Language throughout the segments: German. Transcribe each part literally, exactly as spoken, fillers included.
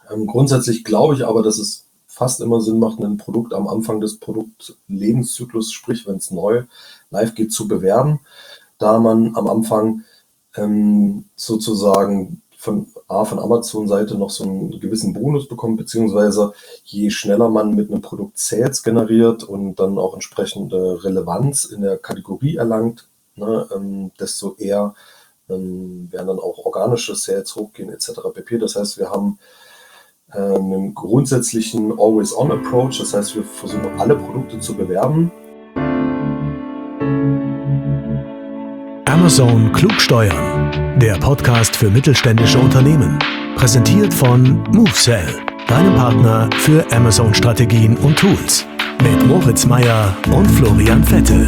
Ähm, grundsätzlich glaube ich aber, dass es fast immer Sinn macht, ein Produkt am Anfang des Produktlebenszyklus, sprich wenn es neu live geht, zu bewerben, da man am Anfang ähm, sozusagen von, A, von Amazon-Seite noch so einen gewissen Bonus bekommt, beziehungsweise je schneller man mit einem Produkt Sales generiert und dann auch entsprechende Relevanz in der Kategorie erlangt, ne, ähm, desto eher ähm, werden dann auch organische Sales hochgehen et cetera pp. Das heißt, wir haben äh, einen grundsätzlichen Always-on-Approach, das heißt, wir versuchen alle Produkte zu bewerben. Amazon klug steuern, der Podcast für mittelständische Unternehmen. Präsentiert von MoveSell, deinem Partner für Amazon-Strategien und Tools. Mit Moritz Meyer und Florian Vettel.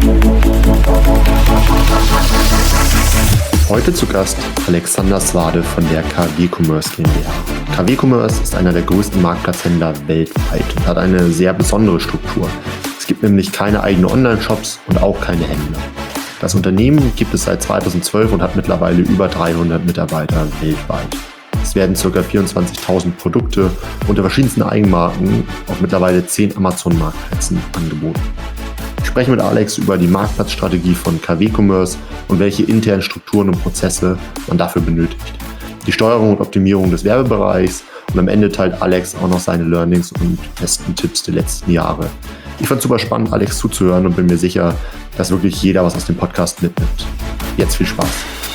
Heute zu Gast Alexander Swade von der K W Commerce GmbH. K W Commerce ist einer der größten Marktplatzhändler weltweit und hat eine sehr besondere Struktur. Es gibt nämlich keine eigenen Online-Shops und auch keine Händler. Das Unternehmen gibt es seit zweitausendzwölf und hat mittlerweile über dreihundert Mitarbeiter weltweit. Es werden ca. vierundzwanzigtausend Produkte unter verschiedensten Eigenmarken auf mittlerweile zehn Amazon-Marktplätzen angeboten. Ich spreche mit Alex über die Marktplatzstrategie von K W Commerce und welche internen Strukturen und Prozesse man dafür benötigt. Die Steuerung und Optimierung des Werbebereichs und am Ende teilt Alex auch noch seine Learnings und besten Tipps der letzten Jahre. Ich fand es super spannend, Alex zuzuhören und bin mir sicher, dass wirklich jeder was aus dem Podcast mitnimmt. Jetzt viel Spaß.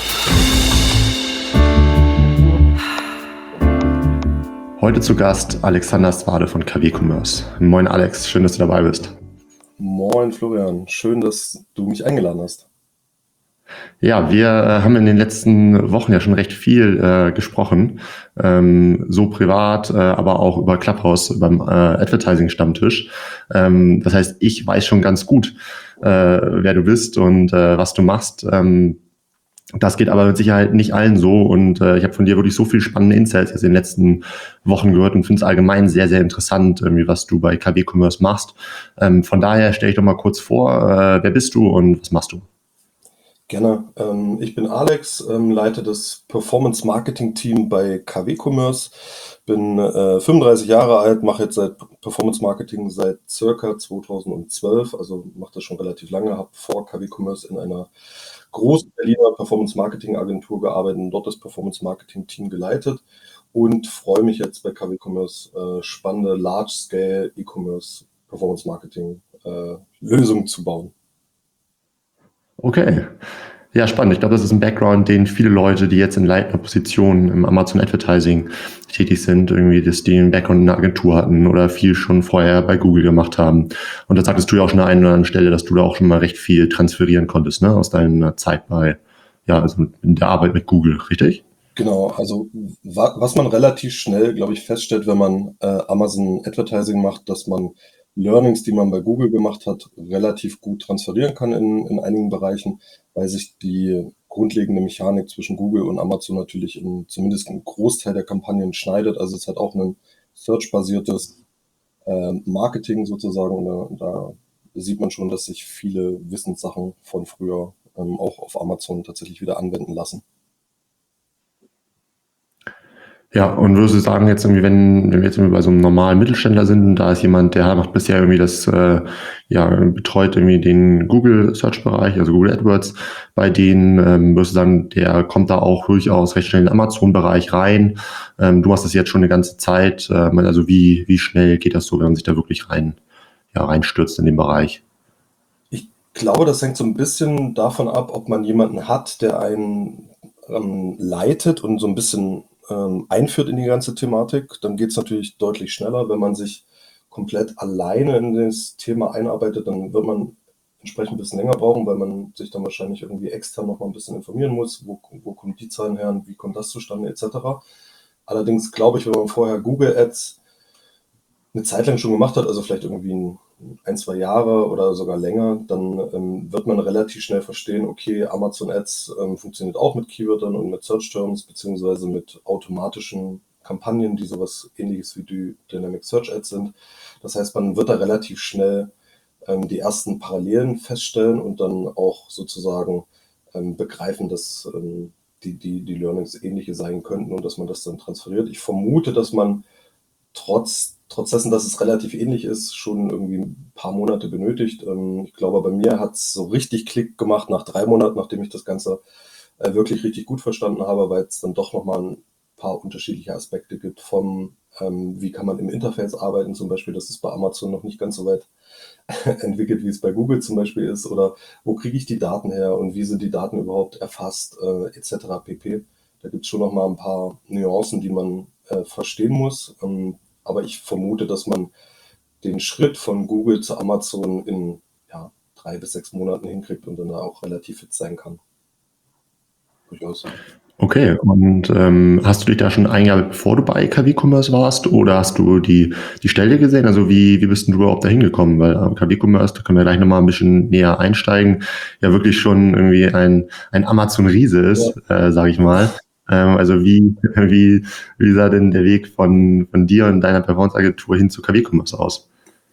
Heute zu Gast Alexander Swade von K W Commerce. Moin Alex, schön, dass du dabei bist. Moin Florian, schön, dass du mich eingeladen hast. Ja, wir äh, haben in den letzten Wochen ja schon recht viel äh, gesprochen, ähm, so privat, äh, aber auch über Clubhouse beim äh, Advertising-Stammtisch. Ähm, das heißt, ich weiß schon ganz gut, äh, wer du bist und äh, was du machst. Ähm, das geht aber mit Sicherheit nicht allen so und äh, ich habe von dir wirklich so viel spannende Insights jetzt in den letzten Wochen gehört und finde es allgemein sehr, sehr interessant, irgendwie, was du bei K W Commerce machst. Ähm, von daher stelle ich doch mal kurz vor, äh, wer bist du und was machst du? Gerne. Ähm, ich bin Alex, ähm, leite das Performance-Marketing-Team bei K W Commerce, bin äh, fünfunddreißig Jahre alt, mache jetzt seit Performance-Marketing seit circa zweitausendzwölf, also mache das schon relativ lange, habe vor K W Commerce in einer großen Berliner Performance-Marketing-Agentur gearbeitet und dort das Performance-Marketing-Team geleitet und freue mich jetzt bei K W Commerce äh, spannende Large-Scale E-Commerce Performance-Marketing-Lösungen zu bauen. Okay. Ja, spannend. Ich glaube, das ist ein Background, den viele Leute, die jetzt in leitender Position im Amazon Advertising tätig sind, irgendwie, dass die einen Background in einer Agentur hatten oder viel schon vorher bei Google gemacht haben. Und da sagtest du ja auch schon an einer oder anderen Stelle, dass du da auch schon mal recht viel transferieren konntest, ne, aus deiner Zeit bei, ja, also in der Arbeit mit Google, richtig? Genau, also wa was man relativ schnell, glaube ich, feststellt, wenn man äh, Amazon Advertising macht, dass man Learnings, die man bei Google gemacht hat, relativ gut transferieren kann in, in einigen Bereichen, weil sich die grundlegende Mechanik zwischen Google und Amazon natürlich in zumindest einen Großteil der Kampagnen schneidet. Also es hat auch ein Search-basiertes äh, Marketing sozusagen. Und da, da sieht man schon, dass sich viele Wissenssachen von früher ähm, auch auf Amazon tatsächlich wieder anwenden lassen. Ja, und würdest du sagen, jetzt irgendwie, wenn, wenn wir jetzt irgendwie bei so einem normalen Mittelständler sind, und da ist jemand, der macht bisher irgendwie das, äh, ja, betreut irgendwie den Google-Search-Bereich, also Google AdWords, bei denen, ähm, würdest du sagen, der kommt da auch durchaus recht schnell in den Amazon-Bereich rein. Ähm, du machst das jetzt schon eine ganze Zeit, ähm, also wie, wie schnell geht das so, wenn man sich da wirklich rein, ja, reinstürzt in den Bereich? Ich glaube, das hängt so ein bisschen davon ab, ob man jemanden hat, der einen ähm, leitet und so ein bisschen ähm, einführt in die ganze Thematik. Dann geht es natürlich deutlich schneller. Wenn man sich komplett alleine in das Thema einarbeitet, dann wird man entsprechend ein bisschen länger brauchen, weil man sich dann wahrscheinlich irgendwie extern noch mal ein bisschen informieren muss. Wo, wo kommen die Zahlen her und wie kommt das zustande et cetera. Allerdings glaube ich, wenn man vorher Google Ads eine Zeit lang schon gemacht hat, also vielleicht irgendwie ein, ein zwei Jahre oder sogar länger, dann ähm, wird man relativ schnell verstehen, okay, Amazon Ads ähm, funktioniert auch mit Keywörtern und mit Search Terms, beziehungsweise mit automatischen Kampagnen, die sowas ähnliches wie die Dynamic Search Ads sind. Das heißt, man wird da relativ schnell ähm, die ersten Parallelen feststellen und dann auch sozusagen ähm, begreifen, dass ähm, die, die, die Learnings ähnliche sein könnten und dass man das dann transferiert. Ich vermute, dass man trotz, trotz dessen, dass es relativ ähnlich ist, schon irgendwie ein paar Monate benötigt. Ähm, ich glaube, bei mir hat es so richtig Klick gemacht nach drei Monaten, nachdem ich das Ganze äh, wirklich richtig gut verstanden habe, weil es dann doch nochmal ein paar unterschiedliche Aspekte gibt vom, ähm, wie kann man im Interface arbeiten, zum Beispiel, das ist bei Amazon noch nicht ganz so weit entwickelt, wie es bei Google zum Beispiel ist, oder wo kriege ich die Daten her und wie sind die Daten überhaupt erfasst, äh, et cetera pp. Da gibt es schon noch mal ein paar Nuancen, die man äh, verstehen muss. Ähm, aber ich vermute, dass man den Schritt von Google zu Amazon in ja, drei bis sechs Monaten hinkriegt und dann da auch relativ fit sein kann. Durchaus. Okay, und ähm, hast du dich da schon eingearbeitet, bevor du bei K W Commerce warst, oder hast du die, die Stelle gesehen? Also wie, wie bist denn du überhaupt da hingekommen? Weil äh, K W Commerce, da können wir gleich nochmal ein bisschen näher einsteigen, ja wirklich schon irgendwie ein, ein Amazon-Riese ist, äh, sage ich mal. Ähm, also wie, wie, wie sah denn der Weg von, von dir und deiner Performance-Agentur hin zu K W Commerce aus?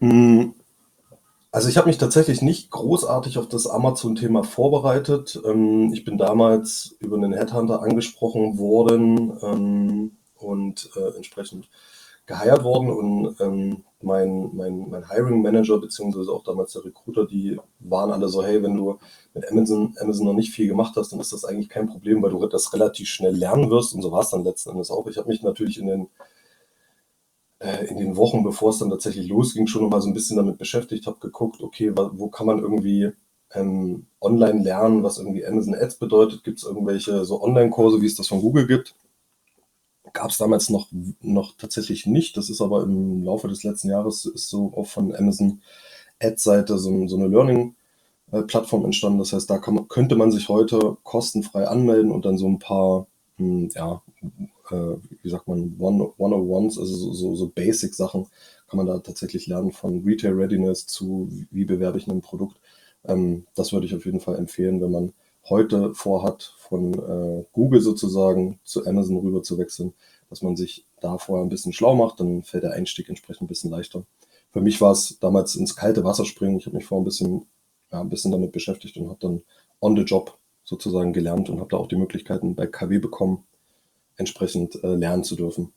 Also ich habe mich tatsächlich nicht großartig auf das Amazon-Thema vorbereitet. Ähm, ich bin damals über einen Headhunter angesprochen worden ähm, und äh, entsprechend geheiert worden. Und ähm, mein, mein, mein Hiring Manager beziehungsweise auch damals der Recruiter, die waren alle so, hey, wenn du mit Amazon, Amazon noch nicht viel gemacht hast, dann ist das eigentlich kein Problem, weil du das relativ schnell lernen wirst. Und so war es dann letzten Endes auch. Ich habe mich natürlich in den in den Wochen, bevor es dann tatsächlich losging, schon noch mal so ein bisschen damit beschäftigt, habe geguckt, okay, wo kann man irgendwie ähm, online lernen, was irgendwie Amazon Ads bedeutet? Gibt es irgendwelche so Online-Kurse, wie es das von Google gibt? Gab es damals noch, noch tatsächlich nicht. Das ist aber im Laufe des letzten Jahres ist so auch von Amazon Ads-Seite so, so eine Learning-Plattform entstanden. Das heißt, da kann man, könnte man sich heute kostenfrei anmelden und dann so ein paar, mh, ja, äh, wie sagt man, one-on-ones, also so, so, so Basic-Sachen kann man da tatsächlich lernen, von Retail Readiness zu, wie bewerbe ich ein Produkt. Ähm, das würde ich auf jeden Fall empfehlen, wenn man heute vorhat, von äh, Google sozusagen zu Amazon rüber zu wechseln, dass man sich da vorher ein bisschen schlau macht, dann fällt der Einstieg entsprechend ein bisschen leichter. Für mich war es damals ins kalte Wasser springen. Ich habe mich vorher ein bisschen, ja, ein bisschen damit beschäftigt und habe dann on the job sozusagen gelernt und habe da auch die Möglichkeiten bei K W bekommen, entsprechend äh, lernen zu dürfen.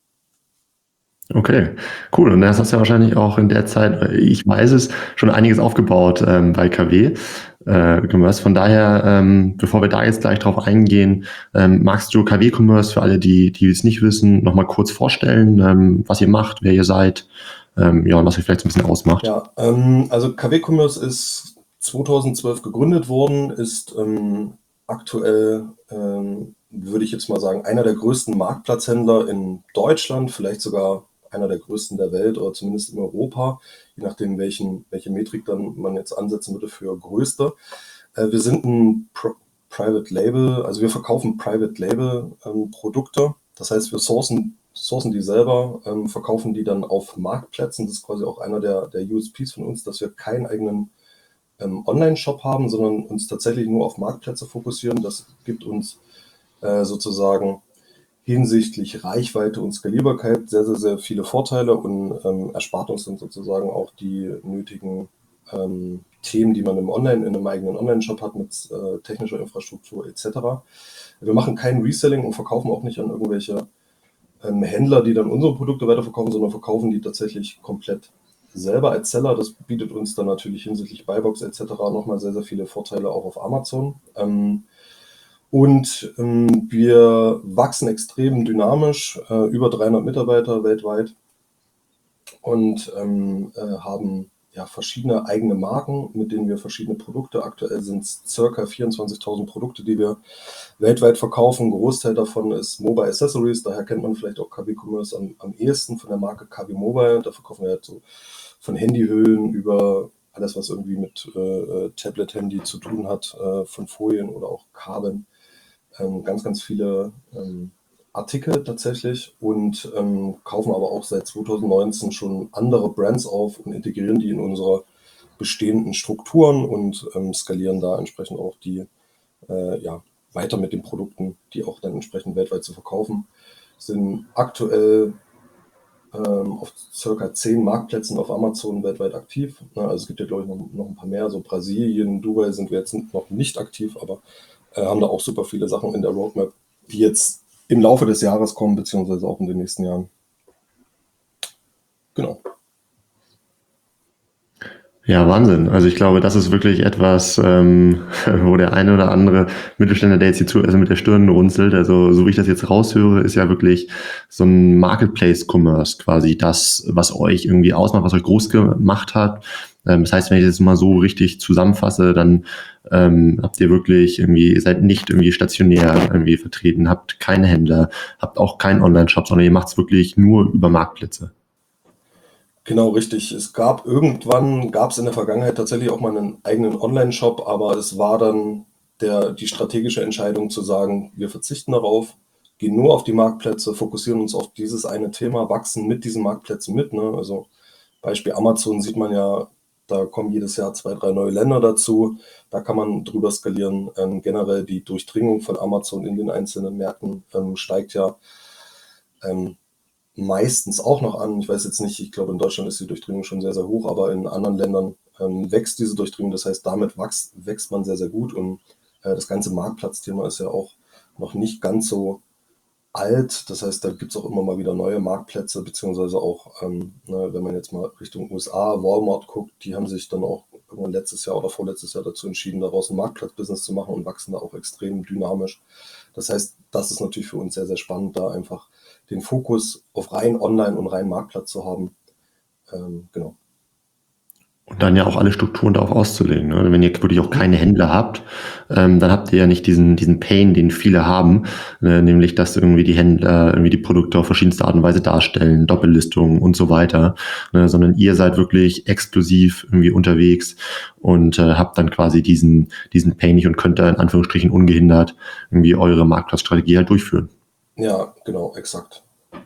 Okay, cool. Und das hast du ja wahrscheinlich auch in der Zeit, ich weiß es, schon einiges aufgebaut ähm, bei K W äh, Commerce. Von daher, ähm, bevor wir da jetzt gleich drauf eingehen, ähm, magst du K W Commerce für alle, die, die es nicht wissen, nochmal kurz vorstellen, ähm, was ihr macht, wer ihr seid, ähm, ja, und was euch vielleicht so ein bisschen ausmacht? Ja, ähm, also K W Commerce ist zweitausendzwölf gegründet worden, ist ähm, aktuell, ähm, würde ich jetzt mal sagen, einer der größten Marktplatzhändler in Deutschland, vielleicht sogar einer der größten der Welt oder zumindest in Europa, je nachdem, welchen, welche Metrik dann man jetzt ansetzen würde für größte. Äh, wir sind ein Pro Private Label, also wir verkaufen Private Label ähm, Produkte. Das heißt, wir sourcen, sourcen die selber, ähm, verkaufen die dann auf Marktplätzen. Das ist quasi auch einer der, der U S Ps von uns, dass wir keinen eigenen ähm, Online-Shop haben, sondern uns tatsächlich nur auf Marktplätze fokussieren. Das gibt uns äh, sozusagen hinsichtlich Reichweite und Skalierbarkeit sehr, sehr, sehr viele Vorteile und ähm, erspart uns dann sozusagen auch die nötigen ähm, Themen, die man im Online, in einem eigenen Online-Shop hat mit äh, technischer Infrastruktur et cetera. Wir machen kein Reselling und verkaufen auch nicht an irgendwelche ähm, Händler, die dann unsere Produkte weiterverkaufen, sondern verkaufen die tatsächlich komplett selber als Seller. Das bietet uns dann natürlich hinsichtlich Buybox et cetera nochmal sehr, sehr viele Vorteile auch auf Amazon. Ähm, Und ähm, wir wachsen extrem dynamisch, äh, über dreihundert Mitarbeiter weltweit und ähm, äh, haben ja verschiedene eigene Marken, mit denen wir verschiedene Produkte, aktuell sind es circa vierundzwanzigtausend Produkte, die wir weltweit verkaufen. Ein Großteil davon ist Mobile Accessories, daher kennt man vielleicht auch K W Commerce am, am ehesten von der Marke K W Mobile. Da verkaufen wir halt so von Handyhüllen über alles, was irgendwie mit äh, Tablet-Handy zu tun hat, äh, von Folien oder auch Kabeln. Ähm, ganz, ganz viele ähm, Artikel tatsächlich und ähm, kaufen aber auch seit zweitausendneunzehn schon andere Brands auf und integrieren die in unsere bestehenden Strukturen und ähm, skalieren da entsprechend auch die äh, ja, weiter mit den Produkten, die auch dann entsprechend weltweit zu verkaufen. Sind aktuell ähm, auf circa zehn Marktplätzen auf Amazon weltweit aktiv. Na, also es gibt ja, glaube ich, noch, noch ein paar mehr. So Brasilien, Dubai sind wir jetzt noch nicht aktiv, aber äh, haben da auch super viele Sachen in der Roadmap, die jetzt im Laufe des Jahres kommen, beziehungsweise auch in den nächsten Jahren. Genau. Ja, Wahnsinn. Also ich glaube, das ist wirklich etwas, ähm, wo der eine oder andere Mittelständler, der jetzt hier zu, also mit der Stirn runzelt, also so wie ich das jetzt raushöre, ist ja wirklich so ein Marketplace-Commerce quasi das, was euch irgendwie ausmacht, was euch groß gemacht hat. Ähm, das heißt, wenn ich das mal so richtig zusammenfasse, dann ähm, habt ihr wirklich irgendwie, ihr seid nicht irgendwie stationär irgendwie vertreten, habt keine Händler, habt auch keinen Online-Shop, sondern ihr macht es wirklich nur über Marktplätze. Genau, richtig. Es gab irgendwann, gab es in der Vergangenheit tatsächlich auch mal einen eigenen Online-Shop, aber es war dann der, die strategische Entscheidung zu sagen, wir verzichten darauf, gehen nur auf die Marktplätze, fokussieren uns auf dieses eine Thema, wachsen mit diesen Marktplätzen mit. Ne? Also Beispiel Amazon sieht man ja, da kommen jedes Jahr zwei, drei neue Länder dazu. Da kann man drüber skalieren. Ähm, generell die Durchdringung von Amazon in den einzelnen Märkten ähm, steigt ja. Ähm, meistens auch noch an. Ich weiß jetzt nicht, ich glaube in Deutschland ist die Durchdringung schon sehr, sehr hoch, aber in anderen Ländern ähm, wächst diese Durchdringung. Das heißt, damit wächst, wächst man sehr, sehr gut. Und äh, das ganze Marktplatzthema ist ja auch noch nicht ganz so alt. Das heißt, da gibt es auch immer mal wieder neue Marktplätze, beziehungsweise auch, ähm, ne, wenn man jetzt mal Richtung U S A, Walmart guckt, die haben sich dann auch irgendwann letztes Jahr oder vorletztes Jahr dazu entschieden, daraus ein Marktplatzbusiness zu machen und wachsen da auch extrem dynamisch. Das heißt, das ist natürlich für uns sehr, sehr spannend, da einfach den Fokus auf rein Online und rein Marktplatz zu haben. Ähm, genau. Und dann ja auch alle Strukturen darauf auszulegen. Ne? Wenn ihr wirklich auch keine Händler habt, ähm, dann habt ihr ja nicht diesen diesen Pain, den viele haben, äh, nämlich dass irgendwie die Händler irgendwie die Produkte auf verschiedenste Art und Weise darstellen, Doppellistungen und so weiter, ne? Sondern ihr seid wirklich exklusiv irgendwie unterwegs und äh, habt dann quasi diesen diesen Pain nicht und könnt da in Anführungsstrichen ungehindert irgendwie eure Marktplatzstrategie halt durchführen. Ja, genau, exakt.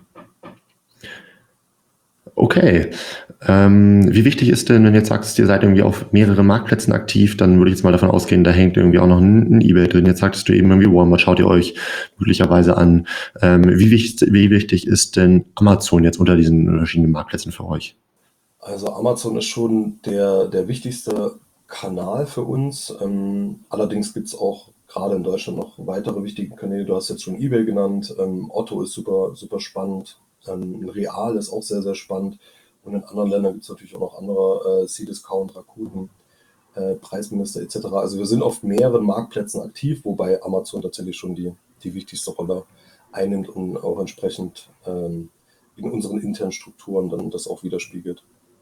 Okay. Ähm, wie wichtig ist denn, wenn du jetzt sagst, ihr seid irgendwie auf mehreren Marktplätzen aktiv, dann würde ich jetzt mal davon ausgehen, da hängt irgendwie auch noch ein, ein eBay drin. Jetzt sagtest du eben irgendwie Walmart, schaut ihr euch möglicherweise an. Ähm, wie, wichtig, wie wichtig ist denn Amazon jetzt unter diesen verschiedenen Marktplätzen für euch? Also Amazon ist schon der, der wichtigste Kanal für uns. Ähm, allerdings gibt es auch gerade in Deutschland noch weitere wichtige Kanäle. Du hast jetzt schon eBay genannt. Ähm, Otto ist super, super spannend. Ähm, Real ist auch sehr, sehr spannend. Und in anderen Ländern gibt es natürlich auch noch andere, äh, C-Discount, Rakuten, äh, Preisminister et cetera. Also wir sind auf mehreren Marktplätzen aktiv, wobei Amazon tatsächlich schon die, die wichtigste Rolle einnimmt und auch entsprechend ähm, in unseren internen Strukturen dann das auch widerspiegelt.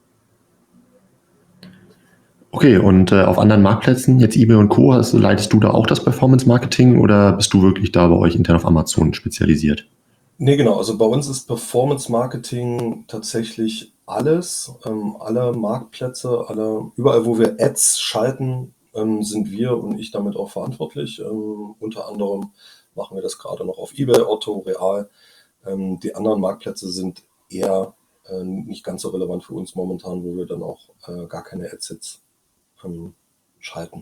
Okay, und äh, auf anderen Marktplätzen, jetzt eBay und Co., also leitest du da auch das Performance-Marketing oder bist du wirklich da bei euch intern auf Amazon spezialisiert? Nee, genau. Also bei uns ist Performance Marketing tatsächlich alles. Ähm, alle Marktplätze, alle, überall, wo wir Ads schalten, ähm, sind wir und ich damit auch verantwortlich. Ähm, unter anderem machen wir das gerade noch auf eBay, Otto, Real. Ähm, die anderen Marktplätze sind eher äh, nicht ganz so relevant für uns momentan, wo wir dann auch äh, gar keine Ads jetzt ähm, schalten.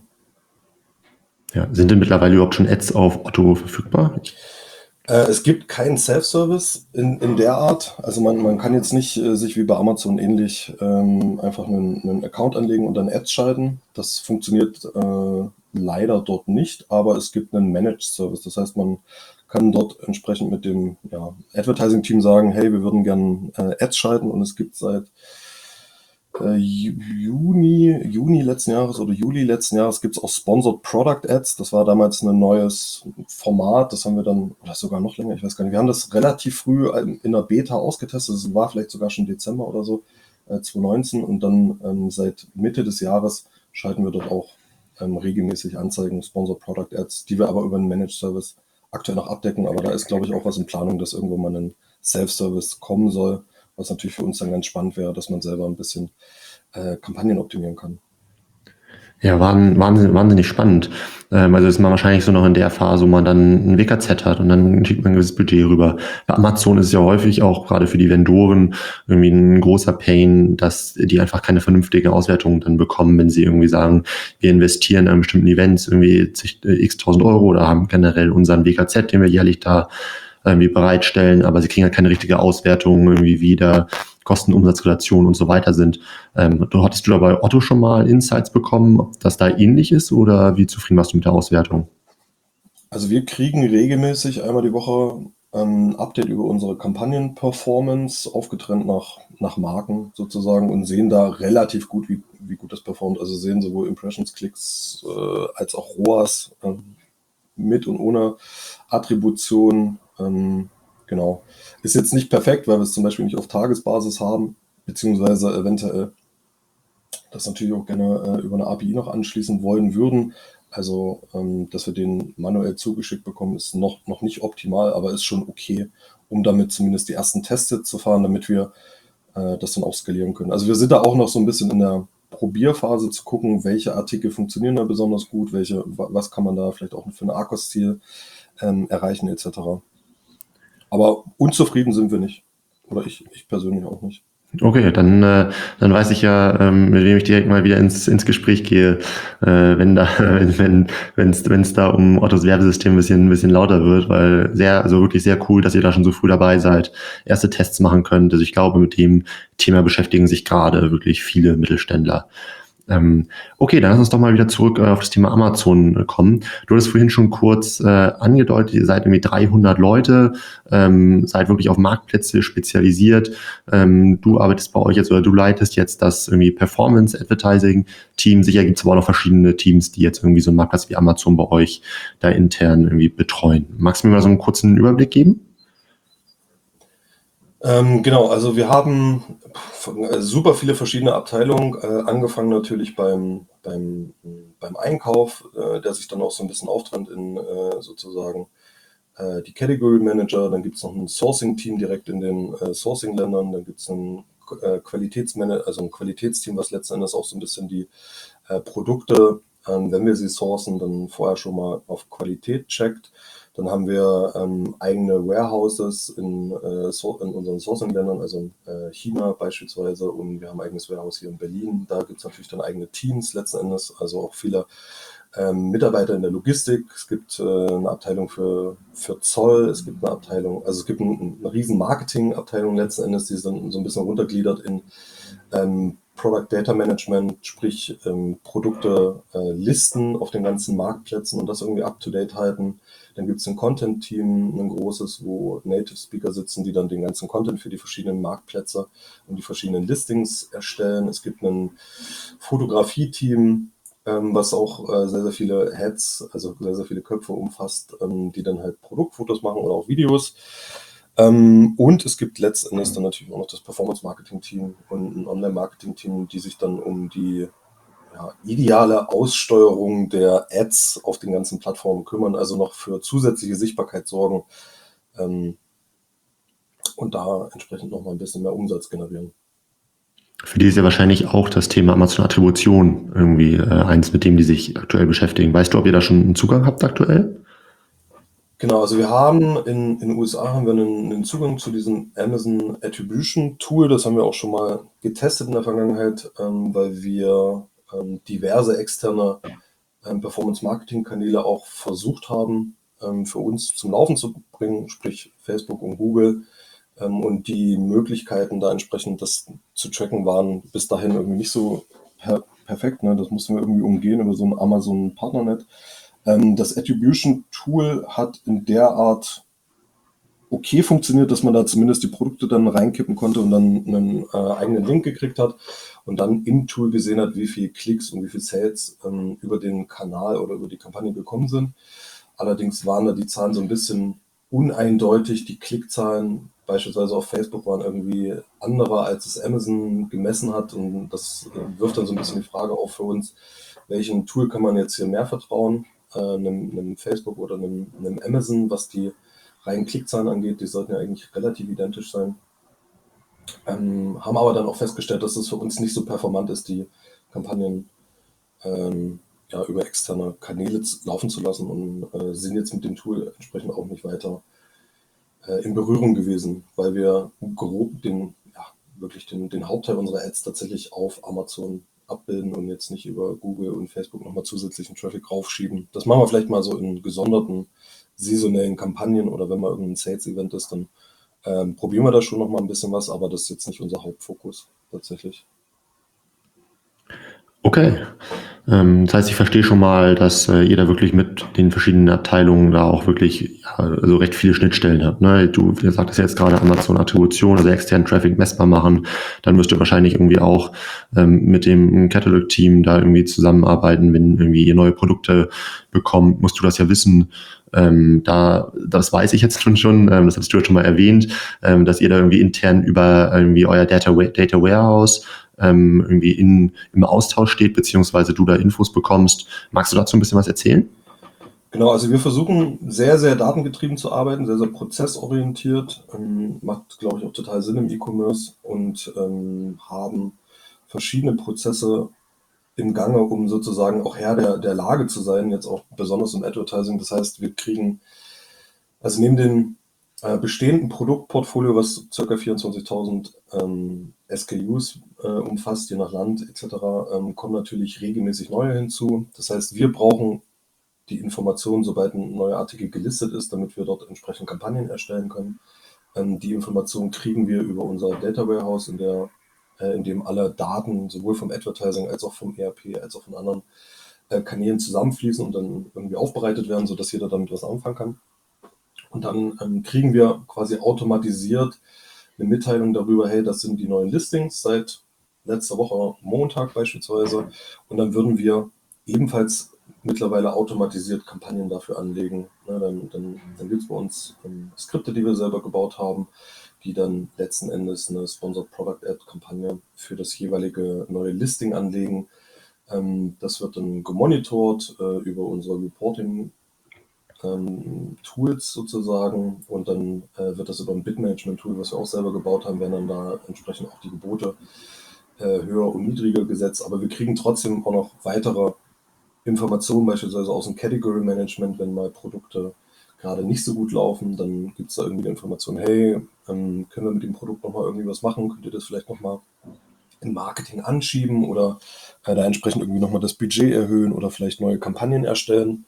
Ja, sind denn mittlerweile überhaupt schon Ads auf Otto verfügbar? Äh, es gibt keinen Self-Service in, in der Art. Also man, man kann jetzt nicht äh, sich wie bei Amazon ähnlich ähm, einfach einen, einen Account anlegen und dann Ads schalten. Das funktioniert äh, leider dort nicht, aber es gibt einen Managed Service. Das heißt, man kann dort entsprechend mit dem ja, Advertising-Team sagen, hey, wir würden gerne äh, Ads schalten, und es gibt seit äh, Juni, Juni letzten Jahres oder Juli letzten Jahres gibt es auch Sponsored Product Ads. Das war damals ein neues Format. Das haben wir dann, oder sogar noch länger, ich weiß gar nicht. Wir haben das relativ früh in der Beta ausgetestet. Das war vielleicht sogar schon Dezember oder so, äh, zwanzig neunzehn. Und dann ähm, seit Mitte des Jahres schalten wir dort auch ähm, regelmäßig Anzeigen, Sponsored Product Ads, die wir aber über einen Managed Service aktuell noch abdecken. Aber da ist, glaube ich, auch was in Planung, dass irgendwo mal ein Self-Service kommen soll. Was natürlich für uns dann ganz spannend wäre, dass man selber ein bisschen äh, Kampagnen optimieren kann. Ja, wahnsinnig, wahnsinnig spannend. Ähm, also ist man wahrscheinlich so noch in der Phase, wo man dann ein W K Z hat und dann schickt man ein gewisses Budget rüber. Bei Amazon ist es ja häufig auch gerade für die Vendoren irgendwie ein großer Pain, dass die einfach keine vernünftige Auswertung dann bekommen, wenn sie irgendwie sagen, wir investieren an bestimmten Events irgendwie x tausend Euro oder haben generell unseren W K Z, den wir jährlich da irgendwie bereitstellen, aber sie kriegen halt keine richtige Auswertung, irgendwie wieder Kosten-Umsatz-Relation und so weiter sind. Ähm, hattest du da bei Otto schon mal Insights bekommen, ob das da ähnlich ist oder wie zufrieden warst du mit der Auswertung? Also wir kriegen regelmäßig einmal die Woche ähm, ein Update über unsere Kampagnen-Performance, aufgetrennt nach, nach Marken sozusagen und sehen da relativ gut, wie, wie gut das performt. Also sehen sowohl Impressions, Klicks äh, als auch R O A S ähm, mit und ohne Attribution. Ähm, genau. Ist jetzt nicht perfekt, weil wir es zum Beispiel nicht auf Tagesbasis haben, beziehungsweise eventuell das natürlich auch gerne äh, über eine A P I noch anschließen wollen würden. Also, ähm, dass wir den manuell zugeschickt bekommen, ist noch, noch nicht optimal, aber ist schon okay, um damit zumindest die ersten Tests zu fahren, damit wir äh, das dann auch skalieren können. Also wir sind da auch noch so ein bisschen in der Probierphase zu gucken, welche Artikel funktionieren da besonders gut, welche, wa- was kann man da vielleicht auch für ein A K O S-Ziel ähm, erreichen et cetera. Aber unzufrieden sind wir nicht. Oder ich, ich persönlich auch nicht. Okay, dann, äh, dann weiß ich ja, ähm, mit wem ich direkt mal wieder ins, ins Gespräch gehe, äh, wenn da, wenn, wenn es, wenn es da um Ottos Werbesystem ein bisschen, ein bisschen lauter wird, weil sehr, also wirklich sehr cool, dass ihr da schon so früh dabei seid, erste Tests machen könnt. Also ich glaube, mit dem Thema beschäftigen sich gerade wirklich viele Mittelständler. Ähm, okay, dann lass uns doch mal wieder zurück äh, auf das Thema Amazon äh, kommen. Du hattest vorhin schon kurz äh, angedeutet, ihr seid irgendwie dreihundert Leute, ähm, seid wirklich auf Marktplätze spezialisiert. Ähm, du arbeitest bei euch jetzt oder du leitest jetzt das irgendwie Performance Advertising Team. Sicher gibt es aber auch noch verschiedene Teams, die jetzt irgendwie so einen Marktplatz wie Amazon bei euch da intern irgendwie betreuen. Magst du mir mal so einen kurzen Überblick geben? Ähm, genau, also wir haben äh, super viele verschiedene Abteilungen, äh, angefangen natürlich beim, beim, beim Einkauf, äh, der sich dann auch so ein bisschen auftrennt in äh, sozusagen äh, die Category Manager, dann gibt es noch ein Sourcing-Team direkt in den äh, Sourcing-Ländern, dann gibt es ein äh, Qualitätsmanager, also ein Qualitätsteam, was letzten Endes auch so ein bisschen die äh, Produkte, ähm, wenn wir sie sourcen, dann vorher schon mal auf Qualität checkt. Dann haben wir ähm, eigene Warehouses in, äh, so, in unseren Sourcing-Ländern, also in äh, China beispielsweise, und wir haben ein eigenes Warehouse hier in Berlin. Da gibt es natürlich dann eigene Teams letzten Endes, also auch viele ähm, Mitarbeiter in der Logistik. Es gibt äh, eine Abteilung für, für Zoll, es gibt eine Abteilung, also es gibt ein, eine riesen Marketing-Abteilung letzten Endes, die sind so ein bisschen runtergliedert in ähm, Product Data Management, sprich ähm, Produkte äh, listen auf den ganzen Marktplätzen und das irgendwie up-to-date halten. Dann gibt es ein Content-Team, ein großes, wo Native Speaker sitzen, die dann den ganzen Content für die verschiedenen Marktplätze und die verschiedenen Listings erstellen. Es gibt ein Fotografie-Team, ähm, was auch äh, sehr, sehr viele Heads, also sehr, sehr viele Köpfe umfasst, ähm, die dann halt Produktfotos machen oder auch Videos. Ähm, und es gibt letztendlich dann natürlich auch noch das Performance-Marketing-Team und ein Online-Marketing-Team, die sich dann um die ja, ideale Aussteuerung der Ads auf den ganzen Plattformen kümmern, also noch für zusätzliche Sichtbarkeit sorgen ähm, und da entsprechend noch mal ein bisschen mehr Umsatz generieren. Für die ist ja wahrscheinlich auch das Thema Amazon Attribution irgendwie äh, eins, mit dem die sich aktuell beschäftigen. Weißt du, ob ihr da schon einen Zugang habt aktuell? Genau, also wir haben in, in den U S A haben wir einen, einen Zugang zu diesem Amazon Attribution Tool. Das haben wir auch schon mal getestet in der Vergangenheit, ähm, weil wir ähm, diverse externe ähm, Performance-Marketing-Kanäle auch versucht haben, ähm, für uns zum Laufen zu bringen, sprich Facebook und Google. Ähm, und die Möglichkeiten, da entsprechend das zu tracken, waren bis dahin irgendwie nicht so per perfekt. Ne? Das mussten wir irgendwie umgehen über so ein Amazon Partnernet. Ähm, das Attribution Tool hat in der Art okay funktioniert, dass man da zumindest die Produkte dann reinkippen konnte und dann einen äh, eigenen Link gekriegt hat und dann im Tool gesehen hat, wie viel Klicks und wie viel Sales ähm, über den Kanal oder über die Kampagne gekommen sind. Allerdings waren da die Zahlen so ein bisschen uneindeutig. Die Klickzahlen beispielsweise auf Facebook waren irgendwie anderer, als es Amazon gemessen hat, und das äh, wirft dann so ein bisschen die Frage auf für uns, welchem Tool kann man jetzt hier mehr vertrauen, äh, einem, einem Facebook oder einem, einem Amazon, was die reinen Klickzahlen angeht. Die sollten ja eigentlich relativ identisch sein. Ähm, haben aber dann auch festgestellt, dass es für uns nicht so performant ist, die Kampagnen ähm, ja, über externe Kanäle z- laufen zu lassen, und äh, sind jetzt mit dem Tool entsprechend auch nicht weiter äh, in Berührung gewesen, weil wir grob den, ja, wirklich den, den Hauptteil unserer Ads tatsächlich auf Amazon abbilden und jetzt nicht über Google und Facebook nochmal zusätzlichen Traffic raufschieben. Das machen wir vielleicht mal so in gesonderten saisonellen Kampagnen, oder wenn mal irgendein Sales-Event ist, dann ähm, probieren wir da schon nochmal ein bisschen was, aber das ist jetzt nicht unser Hauptfokus tatsächlich. Okay. Ähm, das heißt, ich verstehe schon mal, dass äh, ihr da wirklich mit den verschiedenen Abteilungen da auch wirklich ja, also recht viele Schnittstellen habt. Ne? Du, du sagtest jetzt gerade Amazon-Attribution, also externen Traffic messbar machen. Dann müsst ihr wahrscheinlich irgendwie auch ähm, mit dem Catalog-Team da irgendwie zusammenarbeiten, wenn irgendwie ihr neue Produkte bekommt, musst du das ja wissen. Ähm, da, das weiß ich jetzt schon schon, ähm, das hattest du ja schon mal erwähnt, ähm, dass ihr da irgendwie intern über irgendwie euer Data, Data Warehouse ähm, irgendwie in, im Austausch steht, beziehungsweise du da Infos bekommst. Magst du dazu ein bisschen was erzählen? Genau, also wir versuchen sehr, sehr datengetrieben zu arbeiten, sehr, sehr prozessorientiert. Ähm, macht, glaube ich, auch total Sinn im E-Commerce und ähm, haben verschiedene Prozesse im Gange, um sozusagen auch Herr der, der Lage zu sein, jetzt auch besonders im Advertising. Das heißt, wir kriegen, also neben dem äh, bestehenden Produktportfolio, was ca. vierundzwanzigtausend ähm, S K Us äh, umfasst, je nach Land et cetera, ähm, kommen natürlich regelmäßig neue hinzu. Das heißt, wir brauchen die Informationen, sobald ein neuer Artikel gelistet ist, damit wir dort entsprechend Kampagnen erstellen können. Ähm, die Informationen kriegen wir über unser Data Warehouse, in, der, äh, in dem alle Daten sowohl vom Advertising als auch vom E R P als auch von anderen äh, Kanälen zusammenfließen und dann irgendwie aufbereitet werden, sodass jeder damit was anfangen kann. Und dann ähm, kriegen wir quasi automatisiert eine Mitteilung darüber, hey, das sind die neuen Listings seit letzter Woche Montag beispielsweise. Und dann würden wir ebenfalls mittlerweile automatisiert Kampagnen dafür anlegen. Ne, dann dann, dann gibt es bei uns ähm, Skripte, die wir selber gebaut haben, die dann letzten Endes eine Sponsored Product Ad Kampagne für das jeweilige neue Listing anlegen. Ähm, das wird dann gemonitort äh, über unser Reporting ähm, Tools sozusagen und dann äh, wird das über ein Bid-Management-Tool, was wir auch selber gebaut haben, werden dann da entsprechend auch die Gebote äh, höher und niedriger gesetzt. Aber wir kriegen trotzdem auch noch weitere Informationen, beispielsweise aus dem Category Management, wenn mal Produkte gerade nicht so gut laufen, dann gibt es da irgendwie die Information, hey, ähm, können wir mit dem Produkt nochmal irgendwie was machen? Könnt ihr das vielleicht nochmal im Marketing anschieben oder äh, da entsprechend irgendwie nochmal das Budget erhöhen oder vielleicht neue Kampagnen erstellen?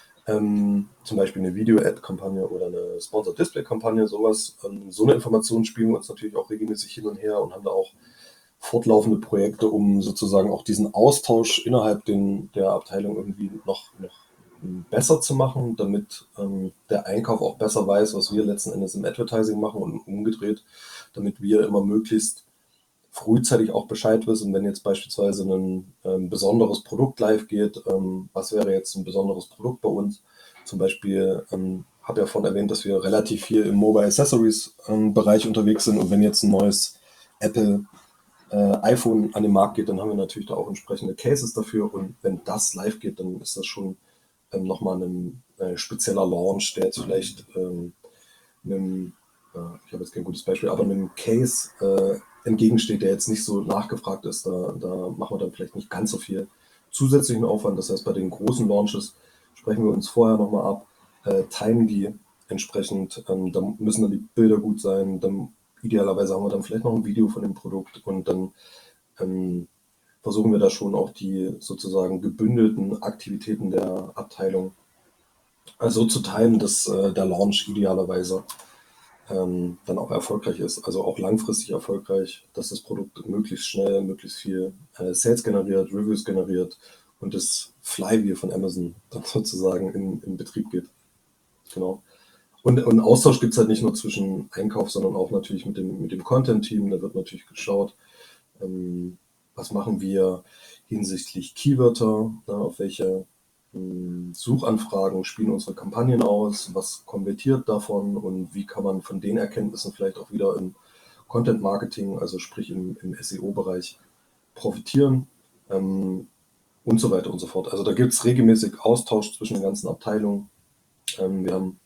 Ähm, zum Beispiel eine Video-Ad-Kampagne oder eine Sponsored-Display-Kampagne, sowas. Ähm, so eine Information spielen wir uns natürlich auch regelmäßig hin und her und haben da auch fortlaufende Projekte, um sozusagen auch diesen Austausch innerhalb den, der Abteilung irgendwie noch, noch ähm, besser zu machen, damit ähm, der Einkauf auch besser weiß, was wir letzten Endes im Advertising machen und umgedreht, damit wir immer möglichst frühzeitig auch Bescheid wissen, wenn jetzt beispielsweise ein ähm, besonderes Produkt live geht. Ähm, was wäre jetzt ein besonderes Produkt bei uns? Zum Beispiel, ähm, habe ja vorhin erwähnt, dass wir relativ viel im Mobile Accessories ähm, Bereich unterwegs sind und wenn jetzt ein neues Apple äh, iPhone an den Markt geht, dann haben wir natürlich da auch entsprechende Cases dafür und wenn das live geht, dann ist das schon ähm, nochmal ein äh, spezieller Launch, der jetzt vielleicht ähm, einem, äh, ich habe jetzt kein gutes Beispiel, aber einem Case äh, entgegensteht, der jetzt nicht so nachgefragt ist. Da, da machen wir dann vielleicht nicht ganz so viel zusätzlichen Aufwand. Das heißt, bei den großen Launches sprechen wir uns vorher nochmal ab, äh, timen die entsprechend. Ähm, da müssen dann die Bilder gut sein. Dann idealerweise haben wir dann vielleicht noch ein Video von dem Produkt und dann ähm, versuchen wir da schon auch die sozusagen gebündelten Aktivitäten der Abteilung äh, so zu timen, dass äh, der Launch idealerweise ähm, dann auch erfolgreich ist, also auch langfristig erfolgreich, dass das Produkt möglichst schnell, möglichst viel äh, Sales generiert, Reviews generiert und das Flywheel von Amazon dann sozusagen in, in Betrieb geht. Genau. Und, und Austausch gibt es halt nicht nur zwischen Einkauf, sondern auch natürlich mit dem, mit dem Content-Team. Da wird natürlich geschaut, ähm, was machen wir hinsichtlich Keywörter, ne, auf welche ähm, Suchanfragen spielen unsere Kampagnen aus, was konvertiert davon und wie kann man von den Erkenntnissen vielleicht auch wieder im Content Marketing, also sprich im, im S E O-Bereich, profitieren ähm, und so weiter und so fort. Also da gibt es regelmäßig Austausch zwischen den ganzen Abteilungen. Ähm, wir haben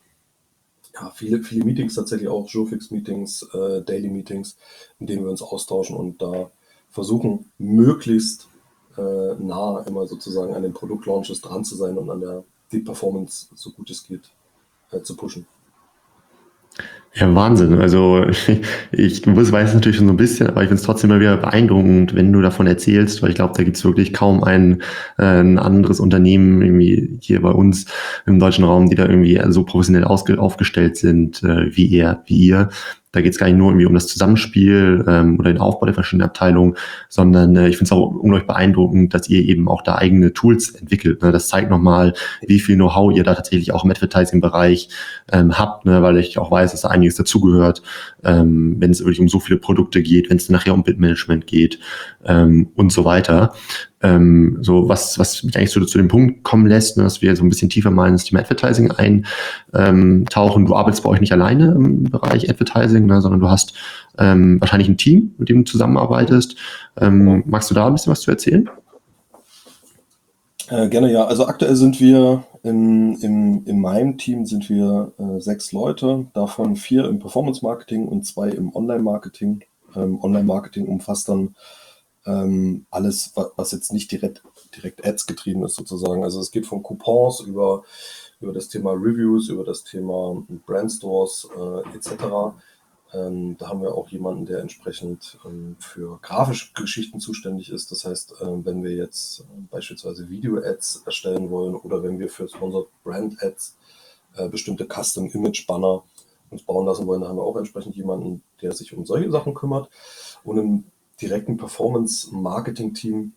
ja, viele, viele Meetings tatsächlich auch, Showfix-Meetings, äh, Daily-Meetings, in denen wir uns austauschen und da versuchen, möglichst äh, nah immer sozusagen an den Produktlaunches dran zu sein und an der die Performance, so gut es geht, äh, zu pushen. Ja, Wahnsinn. Also ich muss, weiß es natürlich schon so ein bisschen, aber ich finde es trotzdem immer wieder beeindruckend, wenn du davon erzählst, weil ich glaube, da gibt es wirklich kaum ein, äh, ein anderes Unternehmen irgendwie hier bei uns im deutschen Raum, die da irgendwie so professionell ausge aufgestellt sind äh, wie ihr, wie ihr. Da geht es gar nicht nur irgendwie um das Zusammenspiel ähm, oder den Aufbau der verschiedenen Abteilungen, sondern äh, ich finde es auch unglaublich beeindruckend, dass ihr eben auch da eigene Tools entwickelt. Ne? Das zeigt nochmal, wie viel Know-how ihr da tatsächlich auch im Advertising-Bereich ähm, habt, ne? Weil ich auch weiß, dass da einiges dazugehört, ähm, wenn es wirklich um so viele Produkte geht, wenn es nachher um Bid-Management geht ähm, und so weiter. Ähm, so was, was mich eigentlich so zu dem Punkt kommen lässt, ne, dass wir so ein bisschen tiefer mal ins Thema Advertising eintauchen. Du arbeitest bei euch nicht alleine im Bereich Advertising, ne, sondern du hast ähm, wahrscheinlich ein Team, mit dem du zusammenarbeitest. Ähm, magst du da ein bisschen was zu erzählen? Äh, gerne, ja. Also aktuell sind wir in, in, in meinem Team sind wir äh, sechs Leute, davon vier im Performance-Marketing und zwei im Online-Marketing. Ähm, Online-Marketing umfasst dann ähm, alles, wa- was jetzt nicht direkt, direkt Ads getrieben ist sozusagen. Also es geht von Coupons über, über das Thema Reviews, über das Thema Brandstores äh, et cetera. Ähm, da haben wir auch jemanden, der entsprechend ähm, für grafische Geschichten zuständig ist. Das heißt, ähm, wenn wir jetzt äh, beispielsweise Video-Ads erstellen wollen oder wenn wir für Sponsored Brand-Ads äh, bestimmte Custom-Image-Banner uns bauen lassen wollen, da haben wir auch entsprechend jemanden, der sich um solche Sachen kümmert. Und im direkten Performance-Marketing-Team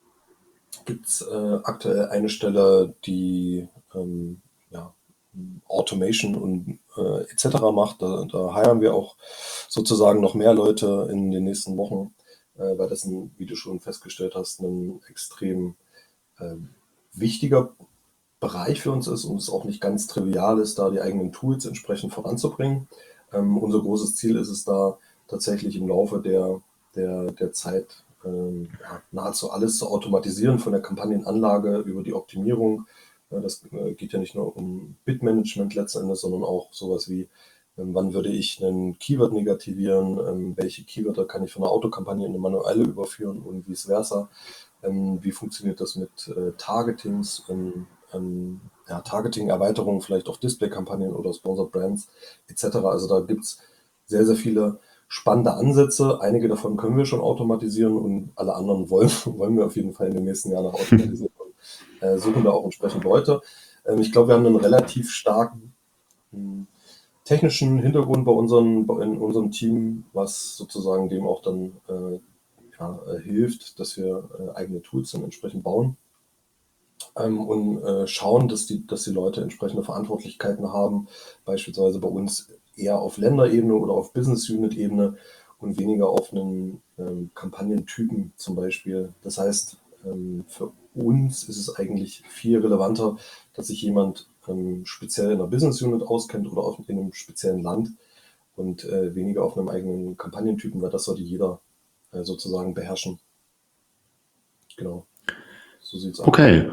gibt es äh, aktuell eine Stelle, die ähm, ja, Automation und äh, et cetera macht. Da, da heiern wir auch sozusagen noch mehr Leute in den nächsten Wochen, äh, weil das, ein, wie du schon festgestellt hast, ein extrem äh, wichtiger Bereich für uns ist und es auch nicht ganz trivial ist, da die eigenen Tools entsprechend voranzubringen. Ähm, unser großes Ziel ist es da tatsächlich im Laufe der, der, der Zeit ähm, ja, nahezu alles zu automatisieren, von der Kampagnenanlage über die Optimierung. Ja, das äh, geht ja nicht nur um Bid-Management letzten Endes, sondern auch sowas wie, ähm, wann würde ich einen Keyword negativieren, ähm, welche Keywörter kann ich von einer Autokampagne in eine manuelle überführen und vice versa. Ähm, wie funktioniert das mit äh, Targetings, ähm, ähm, ja, Targeting-Erweiterungen, vielleicht auch Display-Kampagnen oder Sponsored Brands et cetera. Also da gibt es sehr, sehr viele spannende Ansätze. Einige davon können wir schon automatisieren und alle anderen wollen, wollen wir auf jeden Fall in den nächsten Jahren noch automatisieren und äh, suchen da auch entsprechend Leute. Ähm, ich glaube, wir haben einen relativ starken mh, technischen Hintergrund bei unseren, bei- in unserem Team, was sozusagen dem auch dann äh, ja, äh, hilft, dass wir äh, eigene Tools dann entsprechend bauen ähm, und äh, schauen, dass die, dass die Leute entsprechende Verantwortlichkeiten haben, beispielsweise bei uns eher auf Länderebene oder auf Business Unit Ebene und weniger auf einen ähm, Kampagnentypen zum Beispiel. Das heißt, ähm, für uns ist es eigentlich viel relevanter, dass sich jemand ähm, speziell in einer Business Unit auskennt oder auf, in einem speziellen Land und äh, weniger auf einem eigenen Kampagnentypen, weil das sollte jeder äh, sozusagen beherrschen. Genau, so sieht's aus. Okay.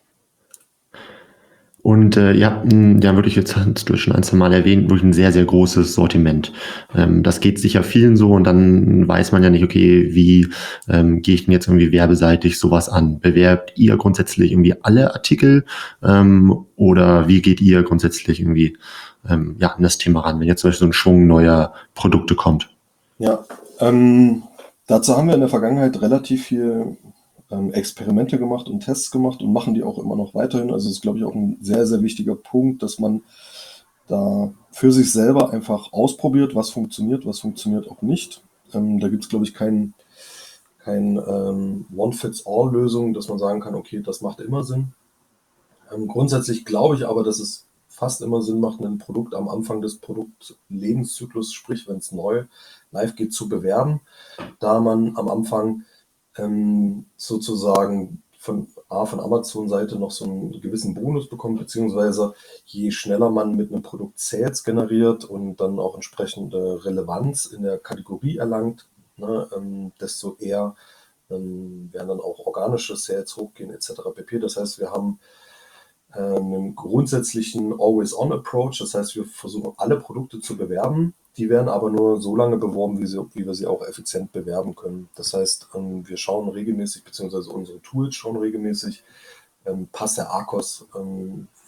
Und äh, ihr habt ein, ja wirklich, jetzt hast du schon ein, zwei Mal erwähnt, wirklich ein sehr, sehr großes Sortiment. Ähm, das geht sicher vielen so und dann weiß man ja nicht, okay, wie ähm, gehe ich denn jetzt irgendwie werbeseitig sowas an? Bewerbt ihr grundsätzlich irgendwie alle Artikel ähm, oder wie geht ihr grundsätzlich irgendwie ähm, ja, an das Thema ran, wenn jetzt zum Beispiel so ein Schwung neuer Produkte kommt? Ja, ähm, dazu haben wir in der Vergangenheit relativ viel ähm, Experimente gemacht und Tests gemacht und machen die auch immer noch weiterhin. Also es ist, glaube ich, auch ein sehr, sehr wichtiger Punkt, dass man da für sich selber einfach ausprobiert, was funktioniert, was funktioniert auch nicht. Ähm, da gibt es, glaube ich, kein, kein ähm, One-Fits-All-Lösung, dass man sagen kann, okay, das macht immer Sinn. Ähm, grundsätzlich glaube ich aber, dass es fast immer Sinn macht, ein Produkt am Anfang des Produktlebenszyklus, sprich wenn es neu live geht, zu bewerben, da man am Anfang ähm, sozusagen von, A, von Amazon-Seite noch so einen gewissen Bonus bekommt, beziehungsweise je schneller man mit einem Produkt Sales generiert und dann auch entsprechende Relevanz in der Kategorie erlangt, ne, ähm, desto eher ähm, werden dann auch organische Sales hochgehen et cetera pp. Das heißt, wir haben äh, einen grundsätzlichen Always-on-Approach. Das heißt, wir versuchen alle Produkte zu bewerben. Die werden aber nur so lange beworben, wie, sie, wie wir sie auch effizient bewerben können. Das heißt, ähm, wir schauen regelmäßig, beziehungsweise unsere Tools schauen regelmäßig, ähm, passt der A R C O S ähm,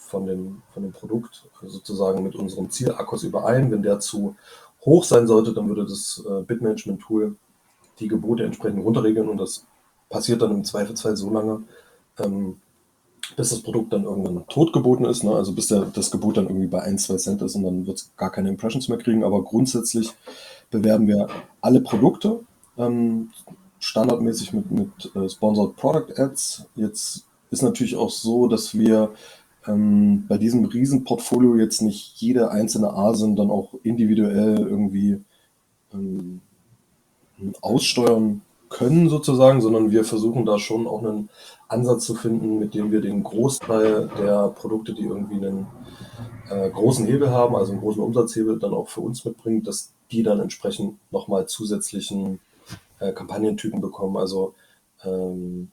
von dem, von dem Produkt sozusagen mit unserem Zielakkus überein. Wenn der zu hoch sein sollte, dann würde das äh, Bid-Management-Tool die Gebote entsprechend runterregeln und das passiert dann im Zweifelsfall so lange, ähm, bis das Produkt dann irgendwann totgeboten ist, ne? Also bis der, das Gebot dann irgendwie bei ein, zwei Cent ist und dann wird es gar keine Impressions mehr kriegen. Aber grundsätzlich bewerben wir alle Produkte, ähm, standardmäßig mit, mit äh, Sponsored Product Ads. Jetzt ist natürlich auch so, dass wir ähm, bei diesem Riesenportfolio jetzt nicht jede einzelne A S I N dann auch individuell irgendwie ähm, aussteuern können sozusagen, sondern wir versuchen da schon auch einen Ansatz zu finden, mit dem wir den Großteil der Produkte, die irgendwie einen äh, großen Hebel haben, also einen großen Umsatzhebel, dann auch für uns mitbringen, dass die dann entsprechend nochmal zusätzlichen äh, Kampagnentypen bekommen. Also ähm,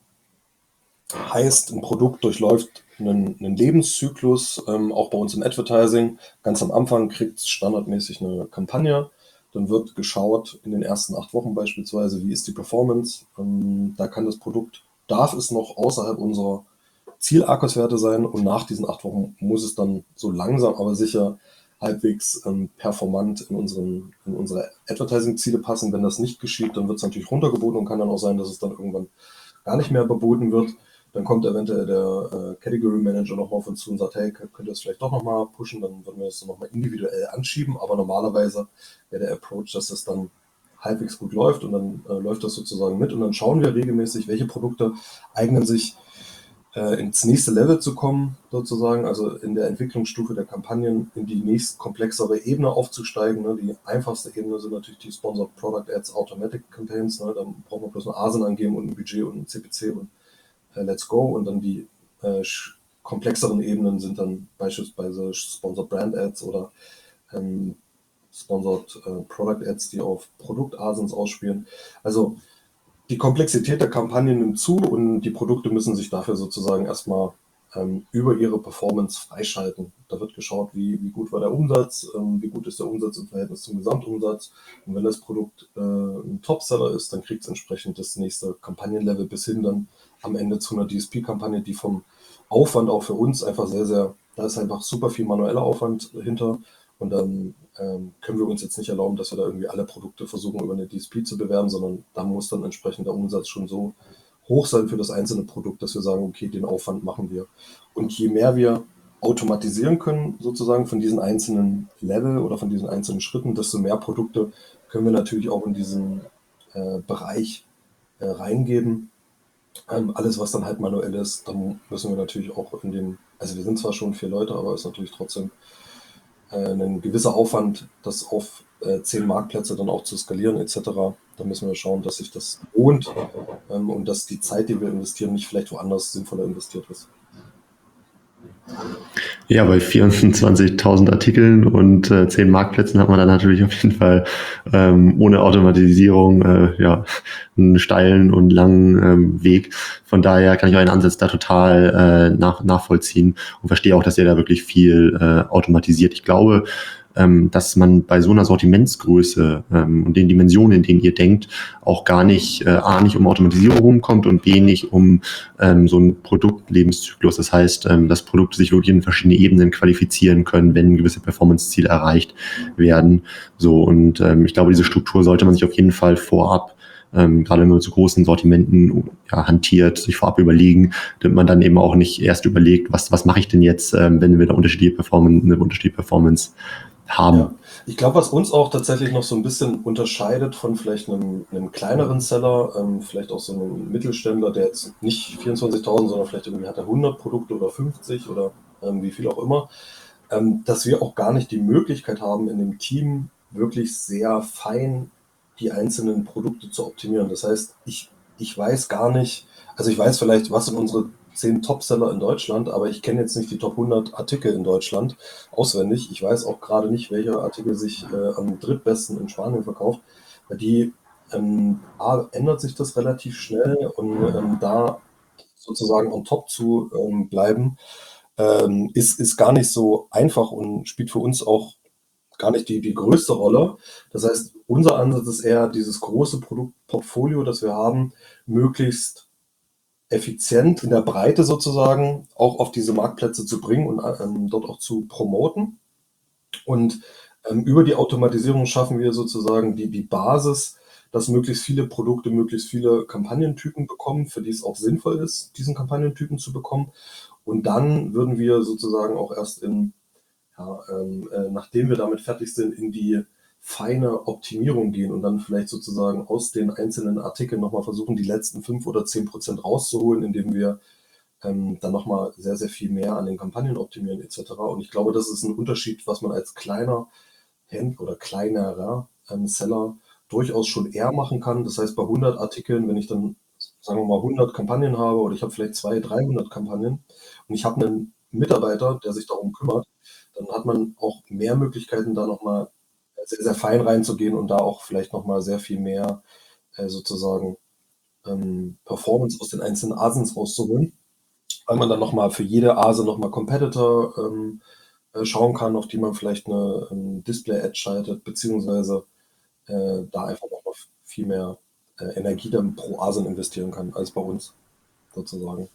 heißt, ein Produkt durchläuft einen, einen Lebenszyklus, ähm, auch bei uns im Advertising. Ganz am Anfang kriegt es standardmäßig eine Kampagne. Dann wird geschaut in den ersten acht Wochen beispielsweise, wie ist die Performance. Ähm, da kann das Produkt, darf es noch außerhalb unserer Ziel-Arkos-Werte sein und nach diesen acht Wochen muss es dann so langsam, aber sicher halbwegs ähm, performant in, unseren, in unsere Advertising-Ziele passen. Wenn das nicht geschieht, dann wird es natürlich runtergeboten und kann dann auch sein, dass es dann irgendwann gar nicht mehr beboten wird. Dann kommt eventuell der äh, Category Manager nochmal auf uns zu und sagt, hey, könnt ihr das vielleicht doch nochmal pushen, dann würden wir das nochmal individuell anschieben, aber normalerweise wäre der Approach, dass das dann halbwegs gut läuft und dann äh, läuft das sozusagen mit und dann schauen wir regelmäßig, welche Produkte eignen sich äh, ins nächste Level zu kommen, sozusagen, also in der Entwicklungsstufe der Kampagnen in die nächst komplexere Ebene aufzusteigen. Ne? Die einfachste Ebene sind natürlich die Sponsored Product Ads Automatic Campaigns, ne? Dann braucht man bloß eine A S I N angeben und ein Budget und ein C P C und Let's go. Und dann die äh, komplexeren Ebenen sind dann beispielsweise Sponsored Brand Ads oder ähm, Sponsored äh, Product Ads, die auf Produkt-A S I Ns ausspielen. Also die Komplexität der Kampagnen nimmt zu und die Produkte müssen sich dafür sozusagen erstmal ähm, über ihre Performance freischalten. Da wird geschaut, wie, wie gut war der Umsatz, ähm, wie gut ist der Umsatz im Verhältnis zum Gesamtumsatz. Und wenn das Produkt äh, ein Topseller ist, dann kriegt es entsprechend das nächste Kampagnenlevel bis hin dann am Ende zu einer D S P-Kampagne, die vom Aufwand auch für uns einfach sehr, sehr, da ist einfach super viel manueller Aufwand hinter und dann ähm, können wir uns jetzt nicht erlauben, dass wir da irgendwie alle Produkte versuchen über eine D S P zu bewerben, sondern da muss dann entsprechend der Umsatz schon so hoch sein für das einzelne Produkt, dass wir sagen, okay, den Aufwand machen wir. Und je mehr wir automatisieren können, sozusagen von diesen einzelnen Level oder von diesen einzelnen Schritten, desto mehr Produkte können wir natürlich auch in diesen äh, Bereich äh, reingeben. Ähm, alles, was dann halt manuell ist, dann müssen wir natürlich auch in dem, also wir sind zwar schon vier Leute, aber es ist natürlich trotzdem äh, ein gewisser Aufwand, das auf äh, zehn Marktplätze dann auch zu skalieren et cetera. Da müssen wir schauen, dass sich das lohnt ähm, und dass die Zeit, die wir investieren, nicht vielleicht woanders sinnvoller investiert ist. Ja, bei vierundzwanzigtausend Artikeln und äh, zehn Marktplätzen hat man dann natürlich auf jeden Fall ähm, ohne Automatisierung äh, ja, einen steilen und langen ähm, Weg. Von daher kann ich euren Ansatz da total äh, nach, nachvollziehen und verstehe auch, dass ihr da wirklich viel äh, automatisiert. Ich glaube, ähm, dass man bei so einer Sortimentsgröße ähm, und den Dimensionen, in denen ihr denkt, auch gar nicht, äh, A, nicht um Automatisierung rumkommt und B, nicht um ähm, so einen Produktlebenszyklus. Das heißt, ähm, dass Produkte sich wirklich in verschiedene Ebenen qualifizieren können, wenn gewisse Performance-Ziele erreicht werden. So, und ähm, ich glaube, diese Struktur sollte man sich auf jeden Fall vorab Ähm, gerade wenn man mit so großen Sortimenten ja, hantiert, sich vorab überlegen, damit man dann eben auch nicht erst überlegt, was, was mache ich denn jetzt, ähm, wenn wir da unterschiedliche Performance, eine unterschiedliche Performance haben. Ja. Ich glaube, was uns auch tatsächlich noch so ein bisschen unterscheidet von vielleicht einem, einem kleineren Seller, ähm, vielleicht auch so einem Mittelständler, der jetzt nicht vierundzwanzigtausend, sondern vielleicht irgendwie hat er hundert Produkte oder fünfzig oder ähm, wie viel auch immer, ähm, dass wir auch gar nicht die Möglichkeit haben, in dem Team wirklich sehr fein die einzelnen Produkte zu optimieren. Das heißt, ich, ich weiß gar nicht, also ich weiß vielleicht, was sind unsere zehn Topseller in Deutschland, aber ich kenne jetzt nicht die Top hundert Artikel in Deutschland auswendig. Ich weiß auch gerade nicht, welcher Artikel sich äh, am drittbesten in Spanien verkauft. Weil die ähm, A, ändert sich das relativ schnell und ähm, da sozusagen on top zu ähm, bleiben, ähm, ist, ist gar nicht so einfach und spielt für uns auch gar nicht die, die größte Rolle. Das heißt, unser Ansatz ist eher dieses große Produktportfolio, das wir haben, möglichst effizient in der Breite sozusagen auch auf diese Marktplätze zu bringen und ähm, dort auch zu promoten. Und ähm, über die Automatisierung schaffen wir sozusagen die, die Basis, dass möglichst viele Produkte, möglichst viele Kampagnentypen bekommen, für die es auch sinnvoll ist, diesen Kampagnentypen zu bekommen. Und dann würden wir sozusagen auch erst in, ja, ähm, äh, nachdem wir damit fertig sind, in die feine Optimierung gehen und dann vielleicht sozusagen aus den einzelnen Artikeln nochmal versuchen, die letzten fünf oder zehn Prozent rauszuholen, indem wir ähm, dann nochmal sehr, sehr viel mehr an den Kampagnen optimieren et cetera. Und ich glaube, das ist ein Unterschied, was man als kleiner Händler oder kleinerer ähm, Seller durchaus schon eher machen kann. Das heißt, bei hundert Artikeln, wenn ich dann, sagen wir mal, hundert Kampagnen habe oder ich habe vielleicht zweihundert, dreihundert Kampagnen und ich habe einen Mitarbeiter, der sich darum kümmert, dann hat man auch mehr Möglichkeiten, da nochmal sehr, sehr fein reinzugehen und da auch vielleicht nochmal sehr viel mehr äh, sozusagen ähm, Performance aus den einzelnen Asins rauszuholen, weil man dann nochmal für jede Ase nochmal Competitor ähm, äh, schauen kann, auf die man vielleicht eine ähm, Display-Ad schaltet, beziehungsweise äh, da einfach nochmal viel mehr äh, Energie dann pro Asen investieren kann, als bei uns sozusagen.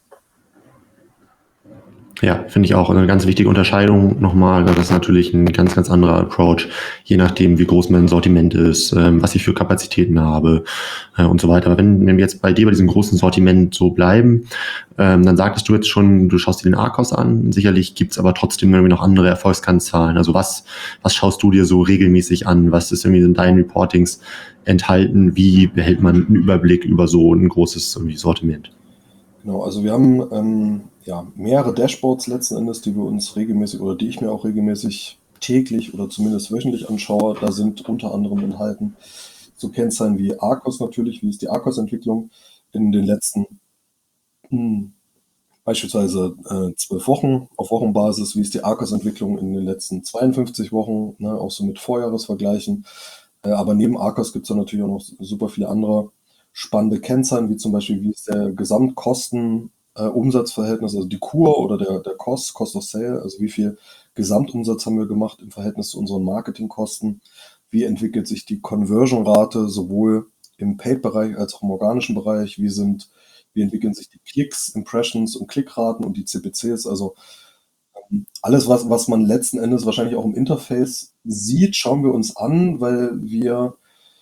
Ja, finde ich auch eine ganz wichtige Unterscheidung nochmal. Das ist natürlich ein ganz, ganz anderer Approach, je nachdem, wie groß mein Sortiment ist, ähm, was ich für Kapazitäten habe äh, und so weiter. Aber wenn, wenn wir jetzt bei dir bei diesem großen Sortiment so bleiben, ähm, dann sagtest du jetzt schon, du schaust dir den A R C O S an. Sicherlich gibt's aber trotzdem irgendwie noch andere Erfolgskennzahlen. Also was, was schaust du dir so regelmäßig an? Was ist irgendwie in deinen Reportings enthalten? Wie behält man einen Überblick über so ein großes irgendwie Sortiment? Genau, also wir haben ähm, ja, mehrere Dashboards letzten Endes, die wir uns regelmäßig oder die ich mir auch regelmäßig täglich oder zumindest wöchentlich anschaue. Da sind unter anderem enthalten so Kennzahlen wie A R C O S natürlich, wie ist die A R C O S-Entwicklung in den letzten hm, beispielsweise äh, zwölf Wochen auf Wochenbasis, wie ist die A R C O S-Entwicklung in den letzten zweiundfünfzig Wochen, ne, auch so mit Vorjahresvergleichen. Äh, aber neben A R C O S gibt es natürlich auch noch super viele andere spannende Kennzahlen, wie zum Beispiel, wie ist der Gesamtkosten-Umsatzverhältnis, also die Kur oder der, der Cost, Cost of Sale, also wie viel Gesamtumsatz haben wir gemacht im Verhältnis zu unseren Marketingkosten, wie entwickelt sich die Conversion-Rate sowohl im Paid-Bereich als auch im organischen Bereich, wie sind, wie entwickeln sich die Klicks, Impressions und Klickraten und die C P Cs, also ähm, alles, was, was man letzten Endes wahrscheinlich auch im Interface sieht, schauen wir uns an, weil wir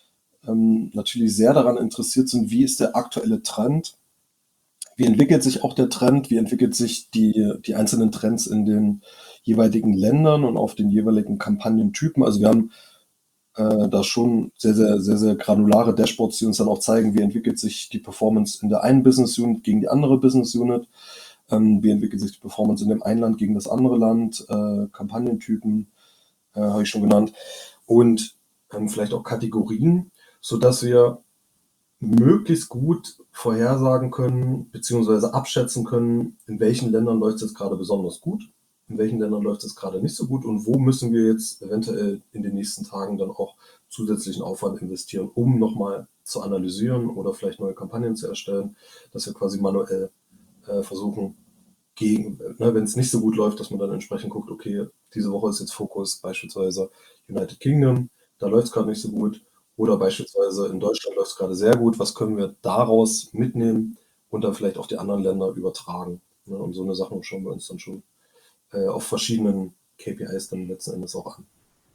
ähm, natürlich sehr daran interessiert sind, wie ist der aktuelle Trend, wie entwickelt sich auch der Trend, wie entwickelt sich die, die einzelnen Trends in den jeweiligen Ländern und auf den jeweiligen Kampagnentypen. Also wir haben äh, da schon sehr, sehr, sehr, sehr granulare Dashboards, die uns dann auch zeigen, wie entwickelt sich die Performance in der einen Business Unit gegen die andere Business Unit, ähm, wie entwickelt sich die Performance in dem einen Land gegen das andere Land, äh, Kampagnentypen äh, habe ich schon genannt und ähm, vielleicht auch Kategorien, sodass wir möglichst gut vorhersagen können, beziehungsweise abschätzen können, in welchen Ländern läuft es jetzt gerade besonders gut, in welchen Ländern läuft es gerade nicht so gut und wo müssen wir jetzt eventuell in den nächsten Tagen dann auch zusätzlichen Aufwand investieren, um nochmal zu analysieren oder vielleicht neue Kampagnen zu erstellen, dass wir quasi manuell äh, versuchen, gegen, ne, wenn es nicht so gut läuft, dass man dann entsprechend guckt, okay, diese Woche ist jetzt Fokus beispielsweise United Kingdom, da läuft es gerade nicht so gut. Oder beispielsweise in Deutschland läuft es gerade sehr gut. Was können wir daraus mitnehmen und dann vielleicht auf die anderen Länder übertragen? Ne? Und so eine Sachen schauen wir uns dann schon äh, auf verschiedenen K P Is dann letzten Endes auch an.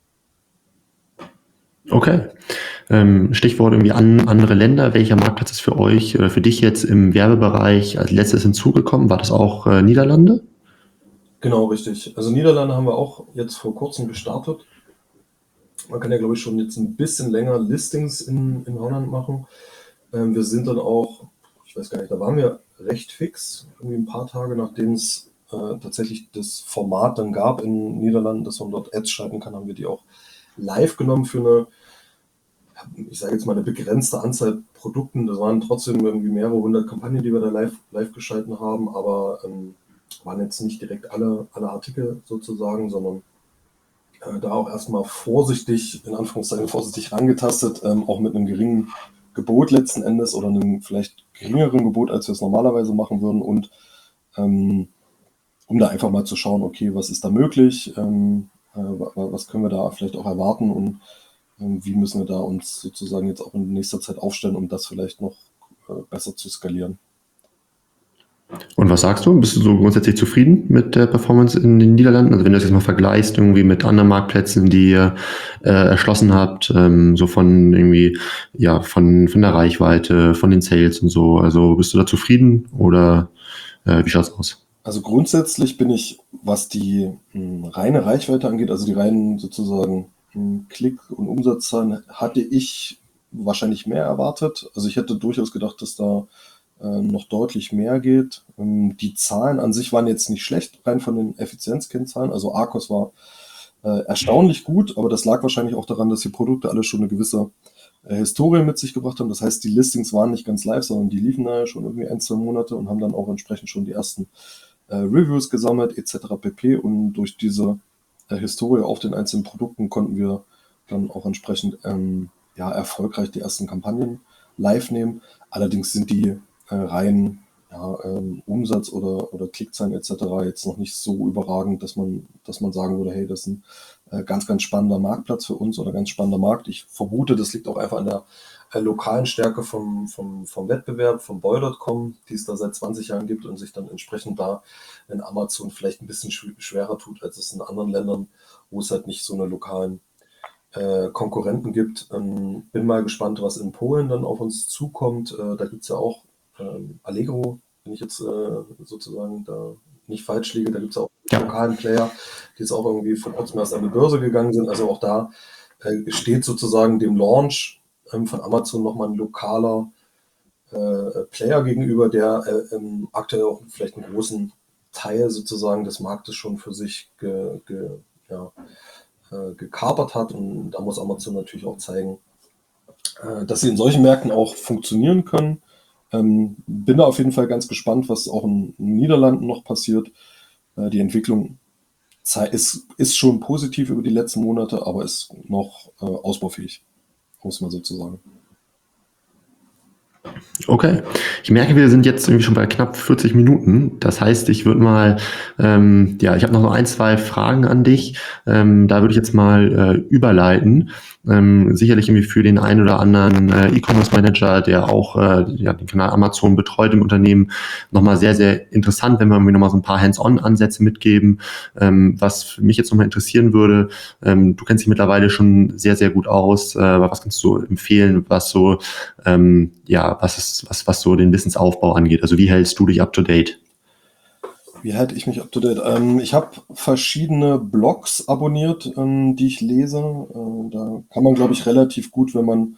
Okay. Ähm, Stichwort irgendwie an andere Länder. Welcher Marktplatz ist für euch oder für dich jetzt im Werbebereich als letztes hinzugekommen? War das auch äh, Niederlande? Genau, richtig. Also Niederlande haben wir auch jetzt vor kurzem gestartet. Man kann ja, glaube ich, schon jetzt ein bisschen länger Listings in, in Holland machen. Ähm, wir sind dann auch, ich weiß gar nicht, da waren wir recht fix, irgendwie ein paar Tage nachdem es äh, tatsächlich das Format dann gab in den Niederlanden, dass man dort Ads schalten kann, haben wir die auch live genommen für eine, ich sage jetzt mal, eine begrenzte Anzahl Produkten. Das waren trotzdem irgendwie mehrere hundert Kampagnen, die wir da live, live geschalten haben, aber ähm, waren jetzt nicht direkt alle, alle Artikel sozusagen, sondern äh, da auch erstmal vorsichtig, in Anführungszeichen vorsichtig rangetastet, ähm, auch mit einem geringen Gebot letzten Endes oder einem vielleicht geringeren Gebot, als wir es normalerweise machen würden und ähm, um da einfach mal zu schauen, okay, was ist da möglich, ähm, äh, was können wir da vielleicht auch erwarten und ähm, wie müssen wir da uns sozusagen jetzt auch in nächster Zeit aufstellen, um das vielleicht noch äh, besser zu skalieren. Und was sagst du? Bist du so grundsätzlich zufrieden mit der Performance in den Niederlanden? Also wenn du das jetzt mal vergleichst irgendwie mit anderen Marktplätzen, die ihr äh, erschlossen habt, ähm, so von irgendwie, ja, von, von der Reichweite, von den Sales und so. Also bist du da zufrieden oder äh, wie schaut's aus? Also grundsätzlich bin ich, was die mh, reine Reichweite angeht, also die reinen sozusagen mh, Klick- und Umsatzzahlen, hatte ich wahrscheinlich mehr erwartet. Also ich hätte durchaus gedacht, dass da äh, noch deutlich mehr geht. Ähm, die Zahlen an sich waren jetzt nicht schlecht, rein von den Effizienzkennzahlen. Also Arcos war äh, erstaunlich gut, aber das lag wahrscheinlich auch daran, dass die Produkte alle schon eine gewisse äh, Historie mit sich gebracht haben. Das heißt, die Listings waren nicht ganz live, sondern die liefen da ja schon irgendwie ein, zwei Monate und haben dann auch entsprechend schon die ersten äh, Reviews gesammelt et cetera pp. Und durch diese äh, Historie auf den einzelnen Produkten konnten wir dann auch entsprechend ähm, ja, erfolgreich die ersten Kampagnen live nehmen. Allerdings sind die äh, rein ja, ähm, Umsatz oder, oder Klickzahlen et cetera jetzt noch nicht so überragend, dass man, dass man sagen würde, hey, das ist ein äh, ganz, ganz spannender Marktplatz für uns oder ganz spannender Markt. Ich vermute, das liegt auch einfach an der äh, lokalen Stärke vom, vom, vom Wettbewerb, von boy Punkt com, die es da seit zwanzig Jahren gibt und sich dann entsprechend da in Amazon vielleicht ein bisschen schw- schwerer tut, als es in anderen Ländern, wo es halt nicht so eine lokalen äh, Konkurrenten gibt. Ähm, bin mal gespannt, was in Polen dann auf uns zukommt. Äh, da gibt es ja auch ähm, Allegro, wenn ich jetzt äh, sozusagen da nicht falsch liege, da gibt es auch Ja. lokalen Player, die jetzt auch irgendwie von Ortsmeer an die Börse gegangen sind. Also auch da äh, steht sozusagen dem Launch ähm, von Amazon nochmal ein lokaler äh, Player gegenüber, der äh, ähm, aktuell auch vielleicht einen großen Teil sozusagen des Marktes schon für sich ge, ge, ja, äh, gekapert hat. Und da muss Amazon natürlich auch zeigen, äh, dass sie in solchen Märkten auch funktionieren können. Ähm, bin da auf jeden Fall ganz gespannt, was auch in den Niederlanden noch passiert. Äh, die Entwicklung zei- ist, ist schon positiv über die letzten Monate, aber ist noch äh, ausbaufähig, muss man sozusagen. Okay. Ich merke, wir sind jetzt irgendwie schon bei knapp vierzig Minuten. Das heißt, ich würde mal, ähm, ja, ich habe noch so ein, zwei Fragen an dich. Ähm, da würde ich jetzt mal äh, überleiten. Ähm, sicherlich irgendwie für den einen oder anderen äh, E-Commerce-Manager, der auch äh, ja, den Kanal Amazon betreut im Unternehmen, nochmal sehr, sehr interessant, wenn wir irgendwie nochmal so ein paar Hands-on-Ansätze mitgeben. Ähm, was für mich jetzt nochmal interessieren würde, ähm, du kennst dich mittlerweile schon sehr, sehr gut aus. Äh, was kannst du empfehlen, was so, ähm, ja, was ist, was, was so den Wissensaufbau angeht? Also wie hältst du dich up to date? Wie halte ich mich up to date? Ähm, ich habe verschiedene Blogs abonniert, ähm, die ich lese. Äh, da kann man, glaube ich, relativ gut, wenn man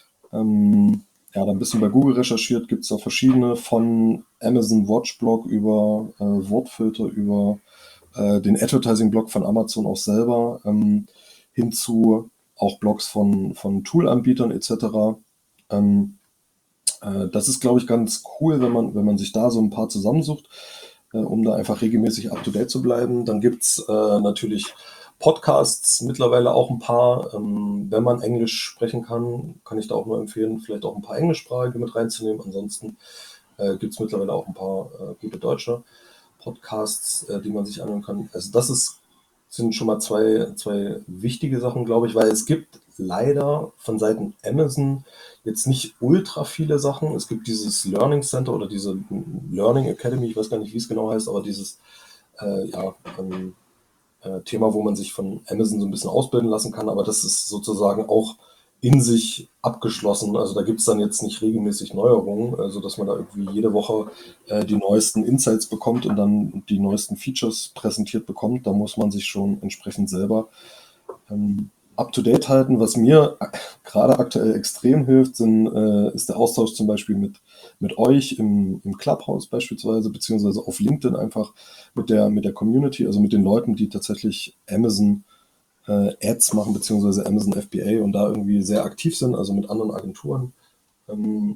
ähm, ja, da ein bisschen bei Google recherchiert, gibt es da verschiedene von Amazon Watch Blog über äh, Wortfilter, über äh, den Advertising-Blog von Amazon auch selber, ähm, hinzu auch Blogs von, von Tool-Anbietern et cetera. Ähm, äh, das ist, glaube ich, ganz cool, wenn man, wenn man sich da so ein paar zusammensucht, äh, um da einfach regelmäßig up-to-date zu bleiben. Dann gibt's äh, natürlich Podcasts, mittlerweile auch ein paar. Ähm, wenn man Englisch sprechen kann, kann ich da auch nur empfehlen, vielleicht auch ein paar englischsprachige mit reinzunehmen. Ansonsten äh, gibt's mittlerweile auch ein paar äh, gute deutsche Podcasts, äh, die man sich anhören kann. Also das ist, sind schon mal zwei, zwei wichtige Sachen, glaube ich, weil es gibt leider von Seiten Amazon jetzt nicht ultra viele Sachen. Es gibt dieses Learning Center oder diese Learning Academy, ich weiß gar nicht, wie es genau heißt, aber dieses äh, ja, ähm, äh, Thema, wo man sich von Amazon so ein bisschen ausbilden lassen kann, aber das ist sozusagen auch in sich abgeschlossen. Also da gibt es dann jetzt nicht regelmäßig Neuerungen, also dass man da irgendwie jede Woche äh, die neuesten Insights bekommt und dann die neuesten Features präsentiert bekommt. Da muss man sich schon entsprechend selber ähm, up-to-date halten. Was mir a- gerade aktuell extrem hilft, sind, äh, ist der Austausch zum Beispiel mit, mit euch im, im Clubhouse beispielsweise, beziehungsweise auf LinkedIn einfach mit der, mit der Community, also mit den Leuten, die tatsächlich Amazon äh, Ads machen, beziehungsweise Amazon F B A und da irgendwie sehr aktiv sind, also mit anderen Agenturen. Ähm,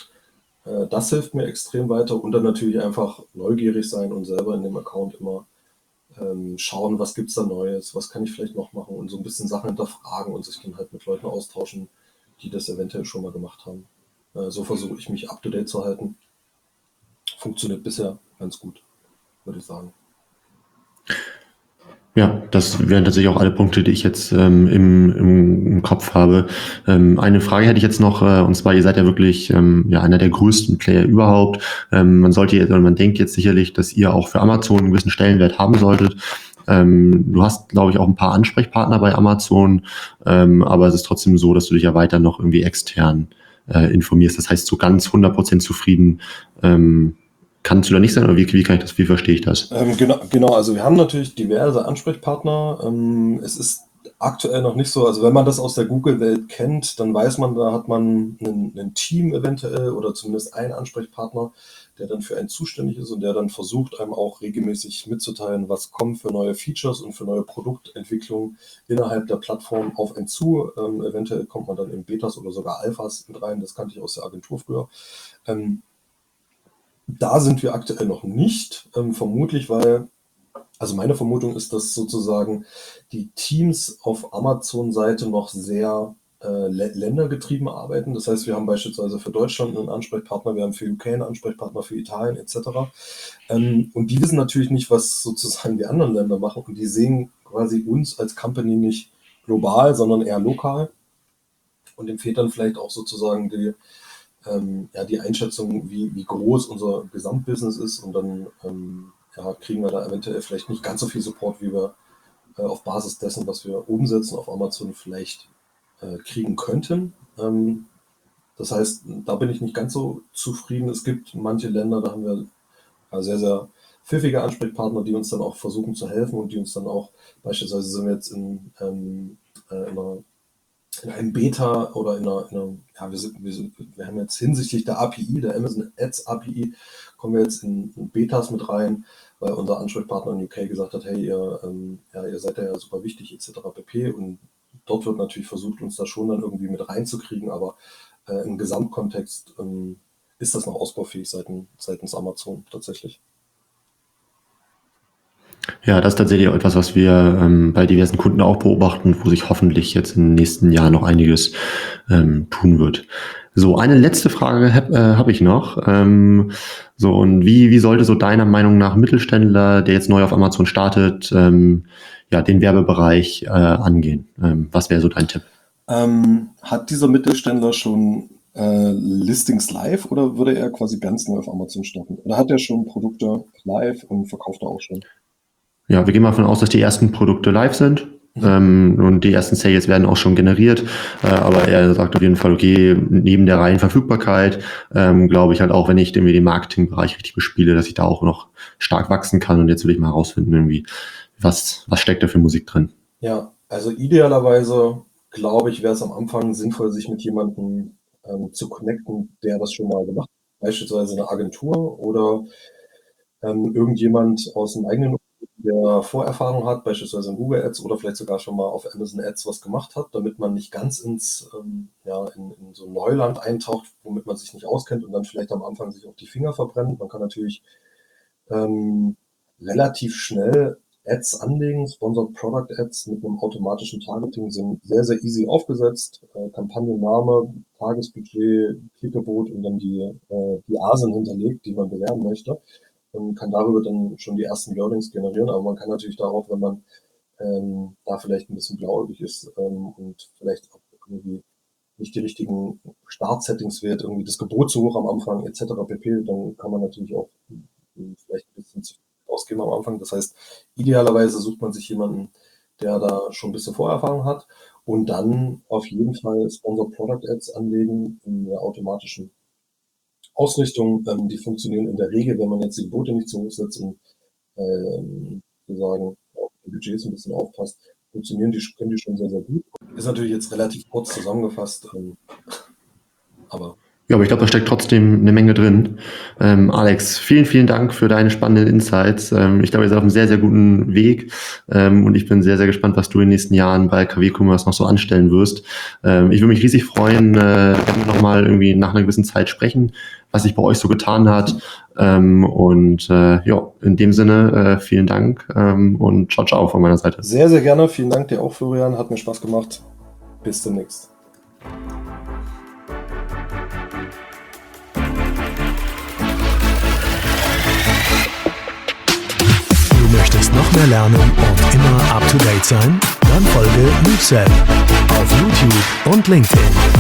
äh, das hilft mir extrem weiter und dann natürlich einfach neugierig sein und selber in dem Account immer ähm, schauen, was gibt's da Neues, was kann ich vielleicht noch machen und so ein bisschen Sachen hinterfragen und sich dann halt mit Leuten austauschen, die das eventuell schon mal gemacht haben. Äh, so versuche ich mich up to date zu halten. Funktioniert bisher ganz gut, würde ich sagen. Ja, das wären tatsächlich auch alle Punkte, die ich jetzt ähm, im, im, im Kopf habe. Ähm, eine Frage hätte ich jetzt noch, äh, und zwar, ihr seid ja wirklich ähm, ja, einer der größten Player überhaupt. Ähm, man sollte jetzt, oder man denkt jetzt sicherlich, dass ihr auch für Amazon einen gewissen Stellenwert haben solltet. Ähm, du hast, glaube ich, auch ein paar Ansprechpartner bei Amazon, ähm, aber es ist trotzdem so, dass du dich ja weiter noch irgendwie extern äh, informierst. Das heißt, so ganz hundert Prozent zufrieden ähm, kannst du da nicht sein, oder wie, wie kann ich das, wie verstehe ich das? Ähm, genau, genau, also wir haben natürlich diverse Ansprechpartner. Ähm, es ist aktuell noch nicht so, also wenn man das aus der Google-Welt kennt, dann weiß man, da hat man ein, ein Team eventuell oder zumindest einen Ansprechpartner, der dann für einen zuständig ist und der dann versucht, einem auch regelmäßig mitzuteilen, was kommen für neue Features und für neue Produktentwicklungen innerhalb der Plattform auf einen zu. Ähm, eventuell kommt man dann in Betas oder sogar Alphas mit rein, das kannte ich aus der Agentur früher. Ähm, Da sind wir aktuell noch nicht, ähm, vermutlich, weil, also meine Vermutung ist, dass sozusagen die Teams auf Amazon-Seite noch sehr äh, lä- ländergetrieben arbeiten. Das heißt, wir haben beispielsweise für Deutschland einen Ansprechpartner, wir haben für U K einen Ansprechpartner, für Italien et cetera. Ähm, und die wissen natürlich nicht, was sozusagen die anderen Länder machen und die sehen quasi uns als Company nicht global, sondern eher lokal. Und dem fehlt dann vielleicht auch sozusagen die, ähm, ja, die Einschätzung, wie, wie groß unser Gesamtbusiness ist und dann ähm, ja, kriegen wir da eventuell vielleicht nicht ganz so viel Support, wie wir äh, auf Basis dessen, was wir umsetzen auf Amazon vielleicht äh, kriegen könnten. Ähm, das heißt, da bin ich nicht ganz so zufrieden. Es gibt manche Länder, da haben wir ja, sehr, sehr pfiffige Ansprechpartner, die uns dann auch versuchen zu helfen und die uns dann auch, beispielsweise sind wir jetzt in, ähm, äh, in einer in einem Beta oder in einer, in einer ja, wir, sind, wir, sind, wir haben jetzt hinsichtlich der A P I, der Amazon Ads A P I, kommen wir jetzt in, in Betas mit rein, weil unser Ansprechpartner in U K gesagt hat, hey, ihr, ähm, ja, ihr seid ja super wichtig et cetera pp. Und dort wird natürlich versucht, uns da schon dann irgendwie mit reinzukriegen, aber äh, im Gesamtkontext ähm, ist das noch ausbaufähig seitens, seitens Amazon tatsächlich. Ja, das ist tatsächlich auch etwas, was wir ähm, bei diversen Kunden auch beobachten, wo sich hoffentlich jetzt in den nächsten Jahren noch einiges ähm, tun wird. So, eine letzte Frage habe äh, hab ich noch. Ähm, so, und wie, wie sollte so deiner Meinung nach Mittelständler, der jetzt neu auf Amazon startet, ähm, ja, den Werbebereich äh, angehen? Ähm, was wäre so dein Tipp? Ähm, hat dieser Mittelständler schon äh, Listings live oder würde er quasi ganz neu auf Amazon starten? Oder hat er schon Produkte live und verkauft er auch schon? Ja, wir gehen mal davon aus, dass die ersten Produkte live sind. Ähm, und die ersten Sales werden auch schon generiert. Äh, aber er sagt auf jeden Fall, okay, neben der reinen Verfügbarkeit, ähm, glaube ich halt auch, wenn ich irgendwie den Marketingbereich richtig bespiele, dass ich da auch noch stark wachsen kann. Und jetzt will ich mal herausfinden, irgendwie, was, was steckt da für Musik drin. Ja, also idealerweise, glaube ich, wäre es am Anfang sinnvoll, sich mit jemandem ähm, zu connecten, der das schon mal gemacht hat. Beispielsweise eine Agentur oder ähm, irgendjemand aus dem eigenen Unternehmen, der Vorerfahrung hat, beispielsweise in Google Ads oder vielleicht sogar schon mal auf Amazon Ads was gemacht hat, damit man nicht ganz ins ähm, ja, in, in so Neuland eintaucht, womit man sich nicht auskennt und dann vielleicht am Anfang sich auch die Finger verbrennt. Man kann natürlich ähm, relativ schnell Ads anlegen. Sponsored Product Ads mit einem automatischen Targeting sind sehr, sehr easy aufgesetzt. Äh, Kampagnenname, Tagesbudget, Klickgebot und dann die, äh, die Asen hinterlegt, die man bewerben möchte. Und kann darüber dann schon die ersten Loadings generieren. Aber man kann natürlich darauf, wenn man ähm, da vielleicht ein bisschen blauäugig ist ähm, und vielleicht auch irgendwie nicht die richtigen Startsettings wählt, irgendwie das Gebot zu hoch am Anfang et cetera pp., dann kann man natürlich auch ähm, vielleicht ein bisschen zu viel ausgeben am Anfang. Das heißt, idealerweise sucht man sich jemanden, der da schon ein bisschen Vorerfahrung hat und dann auf jeden Fall Sponsored Product Ads anlegen in der automatischen Ausrichtung. Ähm, die funktionieren in der Regel, wenn man jetzt die Gebote nicht zu hoch setzt und ähm, sozusagen auf die Budgets ein bisschen aufpasst, funktionieren die, können die schon sehr, sehr gut. Ist natürlich jetzt relativ kurz zusammengefasst, ähm, aber Ja, aber ich glaube, da steckt trotzdem eine Menge drin. Ähm, Alex, vielen, vielen Dank für deine spannenden Insights. Ähm, ich glaube, ihr seid auf einem sehr, sehr guten Weg. Ähm, und ich bin sehr, sehr gespannt, was du in den nächsten Jahren bei K W Commerce noch so anstellen wirst. Ähm, ich würde mich riesig freuen, äh, wenn wir nochmal irgendwie nach einer gewissen Zeit sprechen, was sich bei euch so getan hat. Ähm, und äh, ja, in dem Sinne, äh, vielen Dank ähm, und ciao, ciao von meiner Seite. sehr, sehr gerne. Vielen Dank dir auch, Florian. Hat mir Spaß gemacht. Bis demnächst. Du möchtest noch mehr lernen und immer up to date sein? Dann folge MoveSell auf YouTube und LinkedIn.